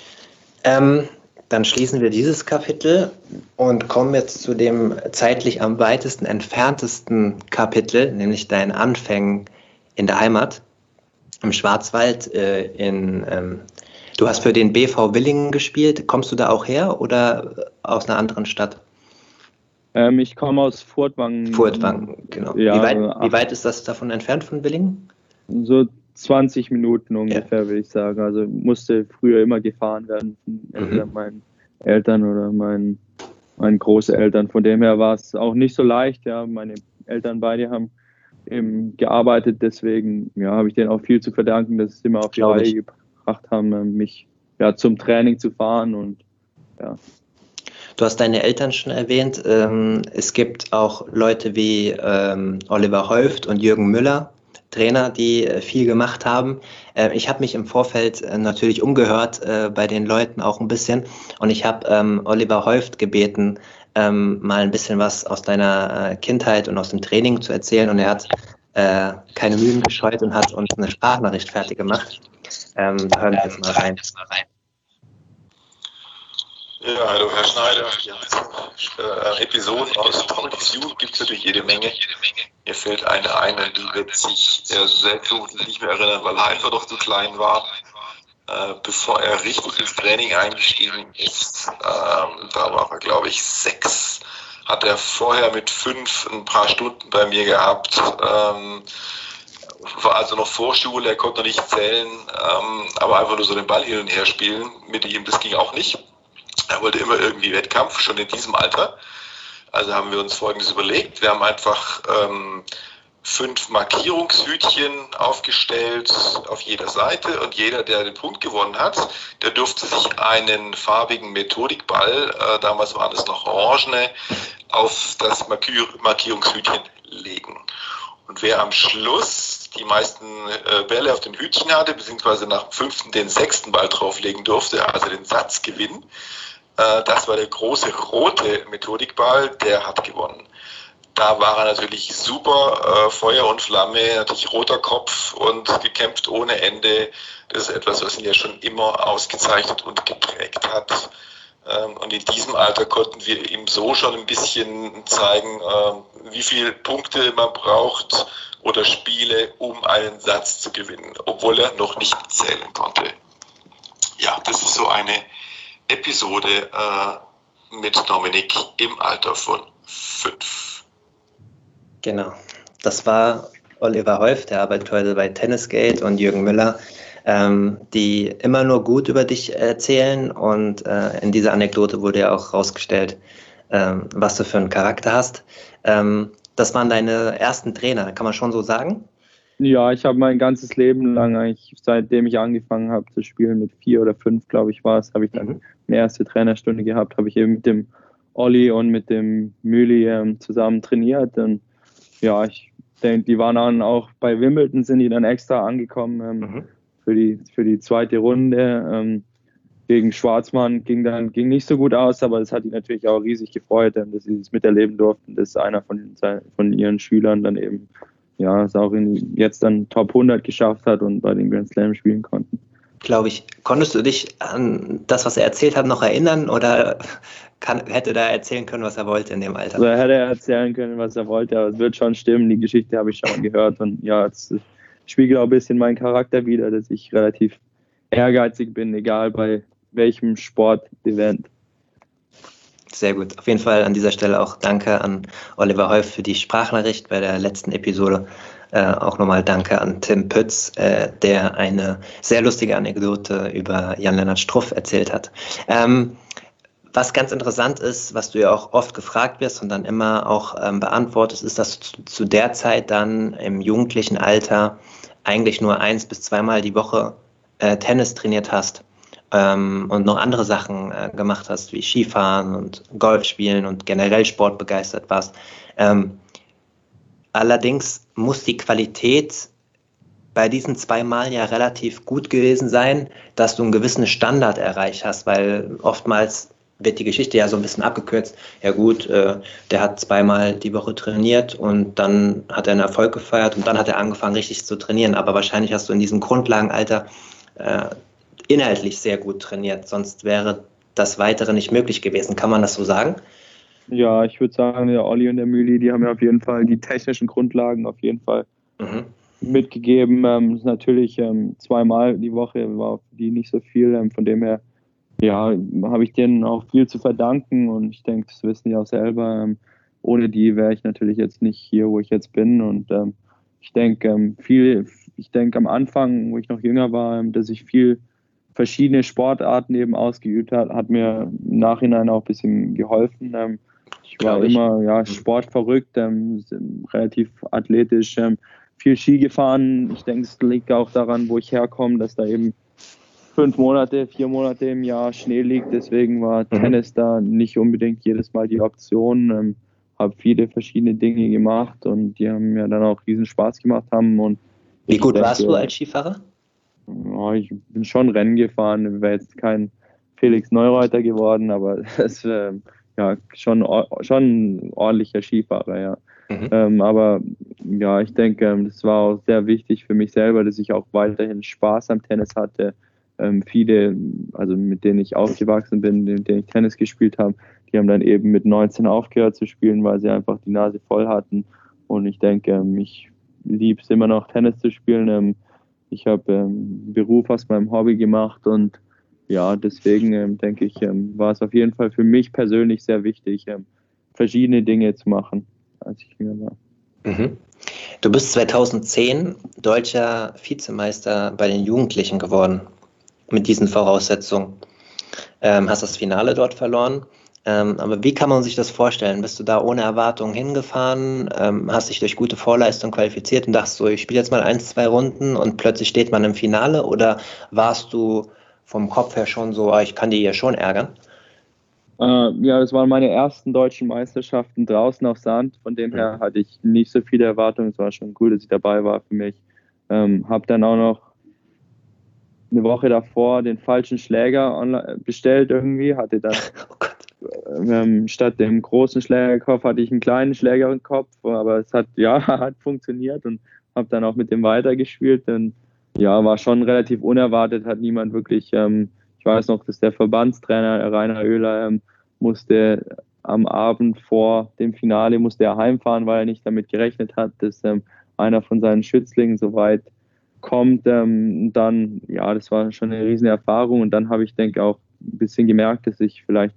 Speaker 2: Dann schließen wir dieses Kapitel und kommen jetzt zu dem zeitlich am weitesten entferntesten Kapitel, nämlich deinen Anfängen in der Heimat, im Schwarzwald. Du hast für den BV Willingen gespielt. Kommst du da auch her oder aus einer anderen Stadt?
Speaker 3: Ich komme aus Furtwangen.
Speaker 2: Furtwangen, genau.
Speaker 3: Ja,
Speaker 2: wie weit ist das davon entfernt von Willingen?
Speaker 3: So 20 Minuten ungefähr, würde ich sagen. Also musste früher immer gefahren werden von meinen Eltern oder meinen Großeltern. Von dem her war es auch nicht so leicht. Ja, meine Eltern beide haben eben gearbeitet, deswegen habe ich denen auch viel zu verdanken, dass sie immer auf die Reihe gebracht haben, mich zum Training zu fahren und ja.
Speaker 2: Du hast deine Eltern schon erwähnt. Es gibt auch Leute wie Oliver Häuft und Jürgen Müller, Trainer, die viel gemacht haben. Ich habe mich im Vorfeld natürlich umgehört bei den Leuten auch ein bisschen und ich habe Oliver Häuft gebeten, mal ein bisschen was aus deiner Kindheit und aus dem Training zu erzählen und er hat keine Mühen gescheut und hat uns eine Sprachnachricht fertig gemacht. Hören wir jetzt mal rein.
Speaker 4: Ja, hallo Herr Schneider. Episoden aus Tommy's Youth gibt es natürlich jede Menge. Mir fällt eine ein, an die wird sich selbst nicht mehr erinnern, weil er einfach noch zu klein war. Bevor er richtig ins Training eingestiegen ist, da war er glaube ich 6, hat er vorher mit 5 ein paar Stunden bei mir gehabt. War also noch Vorschule, er konnte noch nicht zählen, aber einfach nur so den Ball hin und her spielen mit ihm, das ging auch nicht. Er wollte immer irgendwie Wettkampf, schon in diesem Alter. Also haben wir uns Folgendes überlegt. Wir haben einfach 5 Markierungshütchen aufgestellt auf jeder Seite und jeder, der den Punkt gewonnen hat, der durfte sich einen farbigen Methodikball, damals waren es noch orangene, auf das Markierungshütchen legen. Und wer am Schluss die meisten Bälle auf den Hütchen hatte, beziehungsweise nach dem 5. den 6. Ball drauflegen durfte, also den Satz gewinnen, das war der große rote Methodikball, der hat gewonnen. Da war er natürlich super, Feuer und Flamme, natürlich roter Kopf und gekämpft ohne Ende. Das ist etwas, was ihn ja schon immer ausgezeichnet und geprägt hat. Und in diesem Alter konnten wir ihm so schon ein bisschen zeigen, wie viele Punkte man braucht oder Spiele, um einen Satz zu gewinnen, obwohl er noch nicht zählen konnte. Ja, das ist so eine Episode mit Dominik im Alter von 5.
Speaker 2: Genau, das war Oliver Häuft, der arbeitet heute bei Tennisgate, und Jürgen Müller, die immer nur gut über dich erzählen, und in dieser Anekdote wurde ja auch rausgestellt, was du für einen Charakter hast. Das waren deine ersten Trainer, kann man schon so sagen?
Speaker 3: Ja, ich habe mein ganzes Leben lang, eigentlich seitdem ich angefangen habe zu spielen, mit 4 oder 5, glaube ich, war es, habe ich dann eine erste Trainerstunde gehabt, habe ich eben mit dem Olli und mit dem Müli zusammen trainiert. Und ja, ich denke, die waren dann auch bei Wimbledon, sind die dann extra angekommen für die zweite Runde. Gegen Schwarzmann ging nicht so gut aus, aber das hat die natürlich auch riesig gefreut, dass sie es miterleben durften, dass einer von ihren Schülern dann eben ja, es auch jetzt dann Top 100 geschafft hat und bei den Grand Slam spielen konnten.
Speaker 2: Glaube ich. Konntest du dich an das, was er erzählt hat, noch erinnern oder hätte er erzählen können, was er wollte in dem Alter?
Speaker 3: Also hätte er erzählen können, was er wollte, aber es wird schon stimmen. Die Geschichte habe ich schon mal gehört und ja, es spiegelt auch ein bisschen meinen Charakter wider, dass ich relativ ehrgeizig bin, egal bei welchem Sportevent.
Speaker 2: Sehr gut. Auf jeden Fall an dieser Stelle auch danke an Oliver Häuf für die Sprachnachricht bei der letzten Episode. Auch nochmal danke an Tim Pütz, der eine sehr lustige Anekdote über Jan-Lennart Struff erzählt hat. Was ganz interessant ist, was du ja auch oft gefragt wirst und dann immer auch beantwortest, ist, dass du zu der Zeit dann im jugendlichen Alter eigentlich nur 1 bis 2 Mal die Woche Tennis trainiert hast und noch andere Sachen gemacht hast, wie Skifahren und Golf spielen und generell sportbegeistert warst. Allerdings muss die Qualität bei diesen 2 Mal ja relativ gut gewesen sein, dass du einen gewissen Standard erreicht hast, weil oftmals wird die Geschichte ja so ein bisschen abgekürzt. Ja gut, der hat 2 Mal die Woche trainiert und dann hat er einen Erfolg gefeiert und dann hat er angefangen richtig zu trainieren. Aber wahrscheinlich hast du in diesem Grundlagenalter inhaltlich sehr gut trainiert, sonst wäre das Weitere nicht möglich gewesen. Kann man das so sagen?
Speaker 3: Ja, ich würde sagen, der Olli und der Müli, die haben ja auf jeden Fall die technischen Grundlagen auf jeden Fall mitgegeben. Natürlich 2 Mal die Woche war für die nicht so viel. Von dem her, ja, habe ich denen auch viel zu verdanken und ich denke, das wissen die auch selber. Ohne die wäre ich natürlich jetzt nicht hier, wo ich jetzt bin. Und ich denke am Anfang, wo ich noch jünger war, dass ich viel verschiedene Sportarten eben ausgeübt habe, hat mir im Nachhinein auch ein bisschen geholfen. Ich war immer sportverrückt, relativ athletisch, viel Ski gefahren. Ich denke, es liegt auch daran, wo ich herkomme, dass da eben 4 Monate im Jahr Schnee liegt. Deswegen war Tennis da nicht unbedingt jedes Mal die Option. Habe viele verschiedene Dinge gemacht und die haben mir dann auch riesen Spaß gemacht haben. Und
Speaker 2: wie gut warst du als Skifahrer?
Speaker 3: Ja, ich bin schon Rennen gefahren. Ich wäre jetzt kein Felix Neureuter geworden, aber das schon ein ordentlicher Skifahrer, ja. Aber ja, ich denke, das war auch sehr wichtig für mich selber, dass ich auch weiterhin Spaß am Tennis hatte. Viele, also mit denen ich aufgewachsen bin, mit denen ich Tennis gespielt habe, die haben dann eben mit 19 aufgehört zu spielen, weil sie einfach die Nase voll hatten. Und ich denke, ich liebe es immer noch, Tennis zu spielen. Ich habe einen Beruf aus meinem Hobby gemacht und ja, deswegen denke ich, war es auf jeden Fall für mich persönlich sehr wichtig, verschiedene Dinge zu machen, als ich jünger war.
Speaker 2: Du bist 2010 deutscher Vizemeister bei den Jugendlichen geworden, mit diesen Voraussetzungen. Hast das Finale dort verloren. Aber wie kann man sich das vorstellen? Bist du da ohne Erwartungen hingefahren, hast dich durch gute Vorleistung qualifiziert und dachtest so, ich spiele jetzt mal 1, 2 Runden und plötzlich steht man im Finale? Oder warst du vom Kopf her schon so, ich kann die hier schon ärgern?
Speaker 3: Ja, das waren meine ersten deutschen Meisterschaften draußen auf Sand. Von dem her hatte ich nicht so viele Erwartungen. Es war schon cool, dass ich dabei war für mich. Habe dann auch noch eine Woche davor den falschen Schläger online bestellt irgendwie. Hatte dann statt dem großen Schlägerkopf hatte ich einen kleinen Schlägerkopf. Aber es hat funktioniert und habe dann auch mit dem weitergespielt. Und ja, war schon relativ unerwartet, hat niemand wirklich, ich weiß noch, dass der Verbandstrainer Rainer Oehler musste am Abend vor dem Finale heimfahren, weil er nicht damit gerechnet hat, dass einer von seinen Schützlingen so weit kommt. Dann, ja, das war schon eine riesen Erfahrung und dann habe ich, denke auch ein bisschen gemerkt, dass ich vielleicht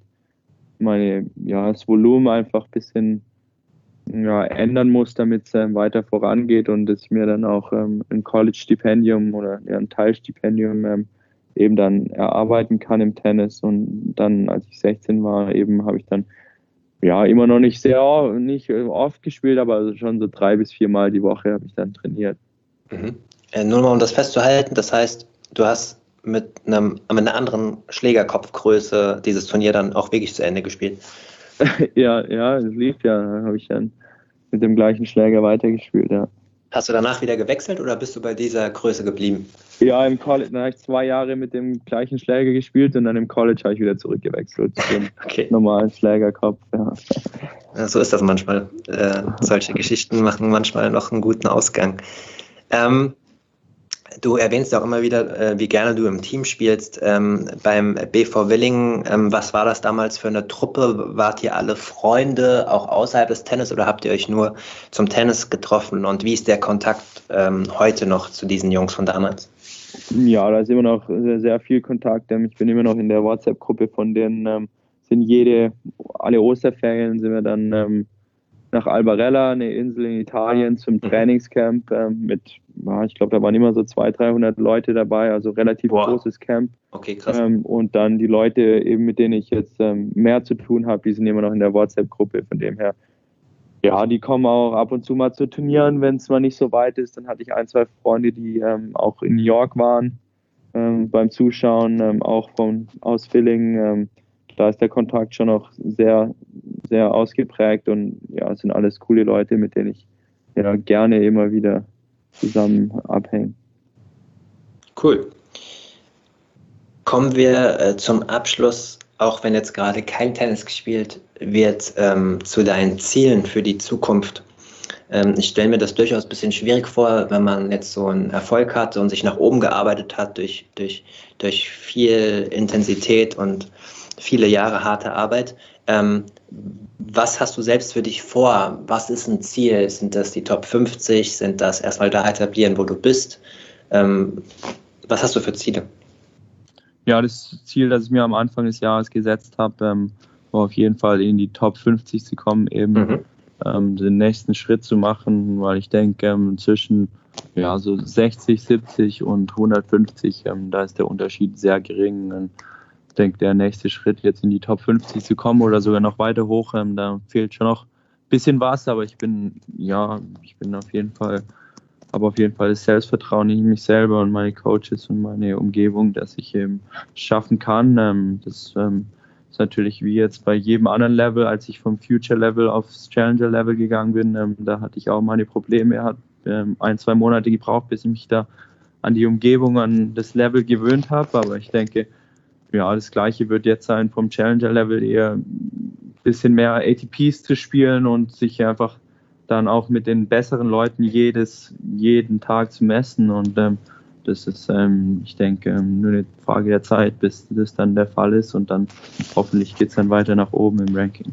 Speaker 3: das Volumen einfach ein bisschen ändern muss, damit es weiter vorangeht und dass ich mir dann auch ein College-Stipendium oder ein Teilstipendium eben dann erarbeiten kann im Tennis. Und dann, als ich 16 war, eben habe ich dann immer noch nicht oft gespielt, aber also schon so 3 bis 4 Mal die Woche habe ich dann trainiert.
Speaker 2: Nur mal um das festzuhalten, das heißt, du hast mit einer anderen Schlägerkopfgröße dieses Turnier dann auch wirklich zu Ende gespielt.
Speaker 3: Ja, es lief ja. Dann habe ich dann mit dem gleichen Schläger weitergespielt, ja.
Speaker 2: Hast du danach wieder gewechselt oder bist du bei dieser Größe geblieben?
Speaker 3: Ja, im College, dann habe ich 2 Jahre mit dem gleichen Schläger gespielt und dann im College habe ich wieder zurückgewechselt zu dem normalen Schlägerkopf. Ja.
Speaker 2: So ist das manchmal. Solche Geschichten machen manchmal noch einen guten Ausgang. Du erwähnst auch immer wieder, wie gerne du im Team spielst. Beim BV Willingen, was war das damals für eine Truppe? Wart ihr alle Freunde, auch außerhalb des Tennis, oder habt ihr euch nur zum Tennis getroffen? Und wie ist der Kontakt heute noch zu diesen Jungs von damals?
Speaker 3: Ja, da ist immer noch sehr, sehr viel Kontakt. Ich bin immer noch in der WhatsApp-Gruppe von denen. Alle Osterferien sind wir dann nach Albarella, eine Insel in Italien, zum Trainingscamp ich glaube, da waren immer so 200-300 Leute dabei, also relativ großes Camp.
Speaker 2: Okay, krass.
Speaker 3: Und dann die Leute eben, mit denen ich jetzt mehr zu tun habe, die sind immer noch in der WhatsApp-Gruppe, von dem her. Ja, die kommen auch ab und zu mal zu Turnieren, wenn es mal nicht so weit ist. Dann hatte ich 1-2 Freunde, die auch in New York waren beim Zuschauen, auch aus Villingen. Da ist der Kontakt schon noch sehr, sehr ausgeprägt und ja, es sind alles coole Leute, mit denen ich ja gerne immer wieder zusammen abhänge.
Speaker 2: Cool. Kommen wir zum Abschluss, auch wenn jetzt gerade kein Tennis gespielt wird, zu deinen Zielen für die Zukunft. Ich stelle mir das durchaus ein bisschen schwierig vor, wenn man jetzt so einen Erfolg hat und sich nach oben gearbeitet hat durch viel Intensität und viele Jahre harte Arbeit. Was hast du selbst für dich vor? Was ist ein Ziel? Sind das die Top 50? Sind das erstmal da etablieren, wo du bist? Was hast du für Ziele?
Speaker 3: Ja, das Ziel, das ich mir am Anfang des Jahres gesetzt habe, war auf jeden Fall in die Top 50 zu kommen, eben den nächsten Schritt zu machen, weil ich denke, zwischen so 60, 70 und 150, da ist der Unterschied sehr gering. Ich denke, der nächste Schritt, jetzt in die Top 50 zu kommen oder sogar noch weiter hoch, da fehlt schon noch ein bisschen was, aber ich bin auf jeden Fall, habe auf jeden Fall das Selbstvertrauen in mich selber und meine Coaches und meine Umgebung, dass ich eben schaffen kann. Das ist natürlich wie jetzt bei jedem anderen Level, als ich vom Future Level aufs Challenger Level gegangen bin, da hatte ich auch meine Probleme. Er hat 1-2 Monate gebraucht, bis ich mich da an die Umgebung, an das Level gewöhnt habe, aber ich denke, ja, das Gleiche wird jetzt sein, vom Challenger-Level eher ein bisschen mehr ATPs zu spielen und sich einfach dann auch mit den besseren Leuten jeden Tag zu messen. Und das ist, ich denke, nur eine Frage der Zeit, bis das dann der Fall ist. Und dann hoffentlich geht es dann weiter nach oben im Ranking.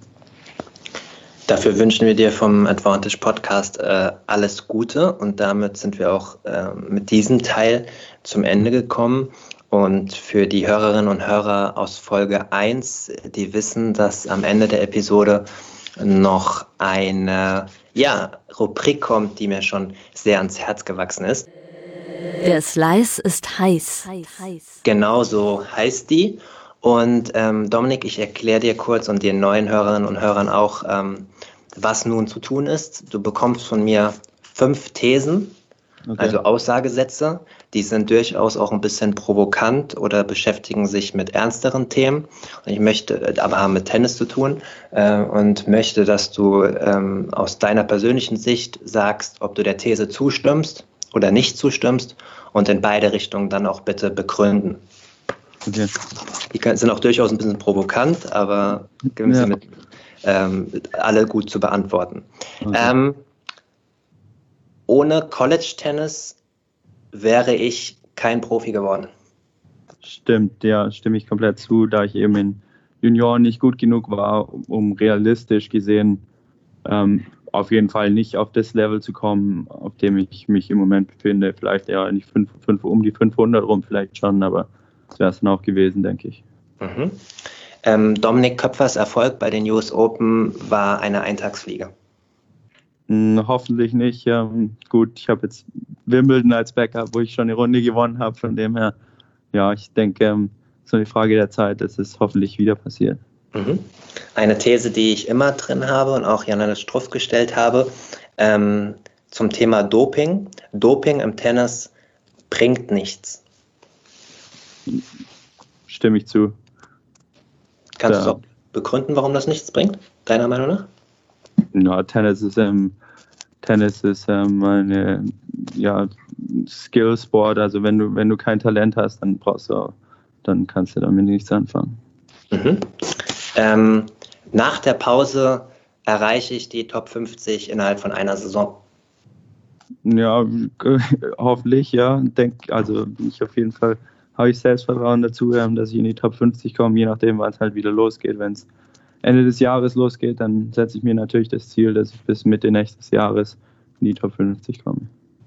Speaker 2: Dafür wünschen wir dir vom Advantage Podcast alles Gute. Und damit sind wir auch mit diesem Teil zum Ende gekommen. Und für die Hörerinnen und Hörer aus Folge 1, die wissen, dass am Ende der Episode noch eine Rubrik kommt, die mir schon sehr ans Herz gewachsen ist.
Speaker 1: Der Slice ist heiß.
Speaker 2: Genau so heißt die. Und Dominik, ich erkläre dir kurz und den neuen Hörerinnen und Hörern auch, was nun zu tun ist. Du bekommst von mir 5 Thesen. Okay. Also Aussagesätze, die sind durchaus auch ein bisschen provokant oder beschäftigen sich mit ernsteren Themen. Und ich möchte, aber haben mit Tennis zu tun und möchte, dass du aus deiner persönlichen Sicht sagst, ob du der These zustimmst oder nicht zustimmst und in beide Richtungen dann auch bitte begründen. Okay. Die sind auch durchaus ein bisschen provokant, aber mit, alle gut zu beantworten. Okay. Ohne College-Tennis wäre ich kein Profi geworden.
Speaker 3: Stimmt, ja, stimme ich komplett zu, da ich eben in Junioren nicht gut genug war, um realistisch gesehen auf jeden Fall nicht auf das Level zu kommen, auf dem ich mich im Moment befinde. Vielleicht eher nicht um die 500 rum, vielleicht schon, aber das wäre es dann auch gewesen, denke ich.
Speaker 2: Mhm. Dominik Köpfers Erfolg bei den US Open war eine Eintagsfliege.
Speaker 3: Hoffentlich nicht. Gut, ich habe jetzt Wimbledon als Backup, wo ich schon eine Runde gewonnen habe. Von dem her, ja, ich denke, so eine Frage der Zeit, dass es hoffentlich wieder passiert.
Speaker 2: Mhm. Eine These, die ich immer drin habe und auch Jan-Hannes Struff gestellt habe, zum Thema Doping. Doping im Tennis bringt nichts.
Speaker 3: Stimme ich zu.
Speaker 2: Kannst du auch begründen, warum das nichts bringt, deiner Meinung nach?
Speaker 3: Ja, Tennis ist eine Skill-Sport. Also wenn du kein Talent hast, dann kannst du damit nichts anfangen.
Speaker 2: Mhm. Nach der Pause erreiche ich die Top 50 innerhalb von einer Saison?
Speaker 3: Ja, hoffentlich, ja. Also ich auf jeden Fall habe ich Selbstvertrauen dazu, dass ich in die Top 50 komme, je nachdem, wann es halt wieder losgeht. Wenn es Ende des Jahres losgeht, dann setze ich mir natürlich das Ziel, dass ich bis Mitte nächstes Jahres in die Top 50 komme.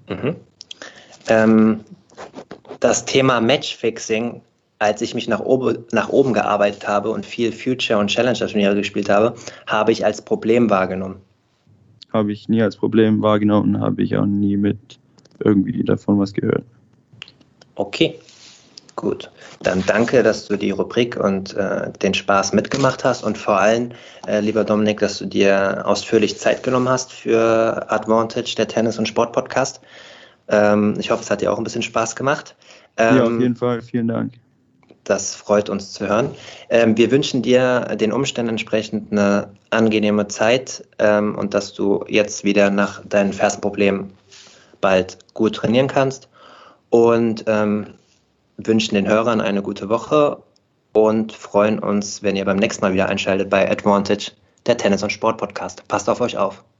Speaker 2: Das Thema Matchfixing, als ich mich nach oben gearbeitet habe und viel Future- und Challenger-Turniere gespielt habe ich als Problem wahrgenommen.
Speaker 3: Habe ich nie als Problem wahrgenommen, habe ich auch nie mit irgendwie davon was gehört.
Speaker 2: Okay, gut. Dann danke, dass du die Rubrik und den Spaß mitgemacht hast und vor allem, lieber Dominik, dass du dir ausführlich Zeit genommen hast für Advantage, der Tennis- und Sport-Podcast. Ich hoffe, es hat dir auch ein bisschen Spaß gemacht.
Speaker 3: Ja, auf jeden Fall. Vielen Dank.
Speaker 2: Das freut uns zu hören. Wir wünschen dir den Umständen entsprechend eine angenehme Zeit und dass du jetzt wieder nach deinen Fersenproblemen bald gut trainieren kannst und wünschen den Hörern eine gute Woche und freuen uns, wenn ihr beim nächsten Mal wieder einschaltet bei Advantage, der Tennis- und Sport-Podcast. Passt auf euch auf.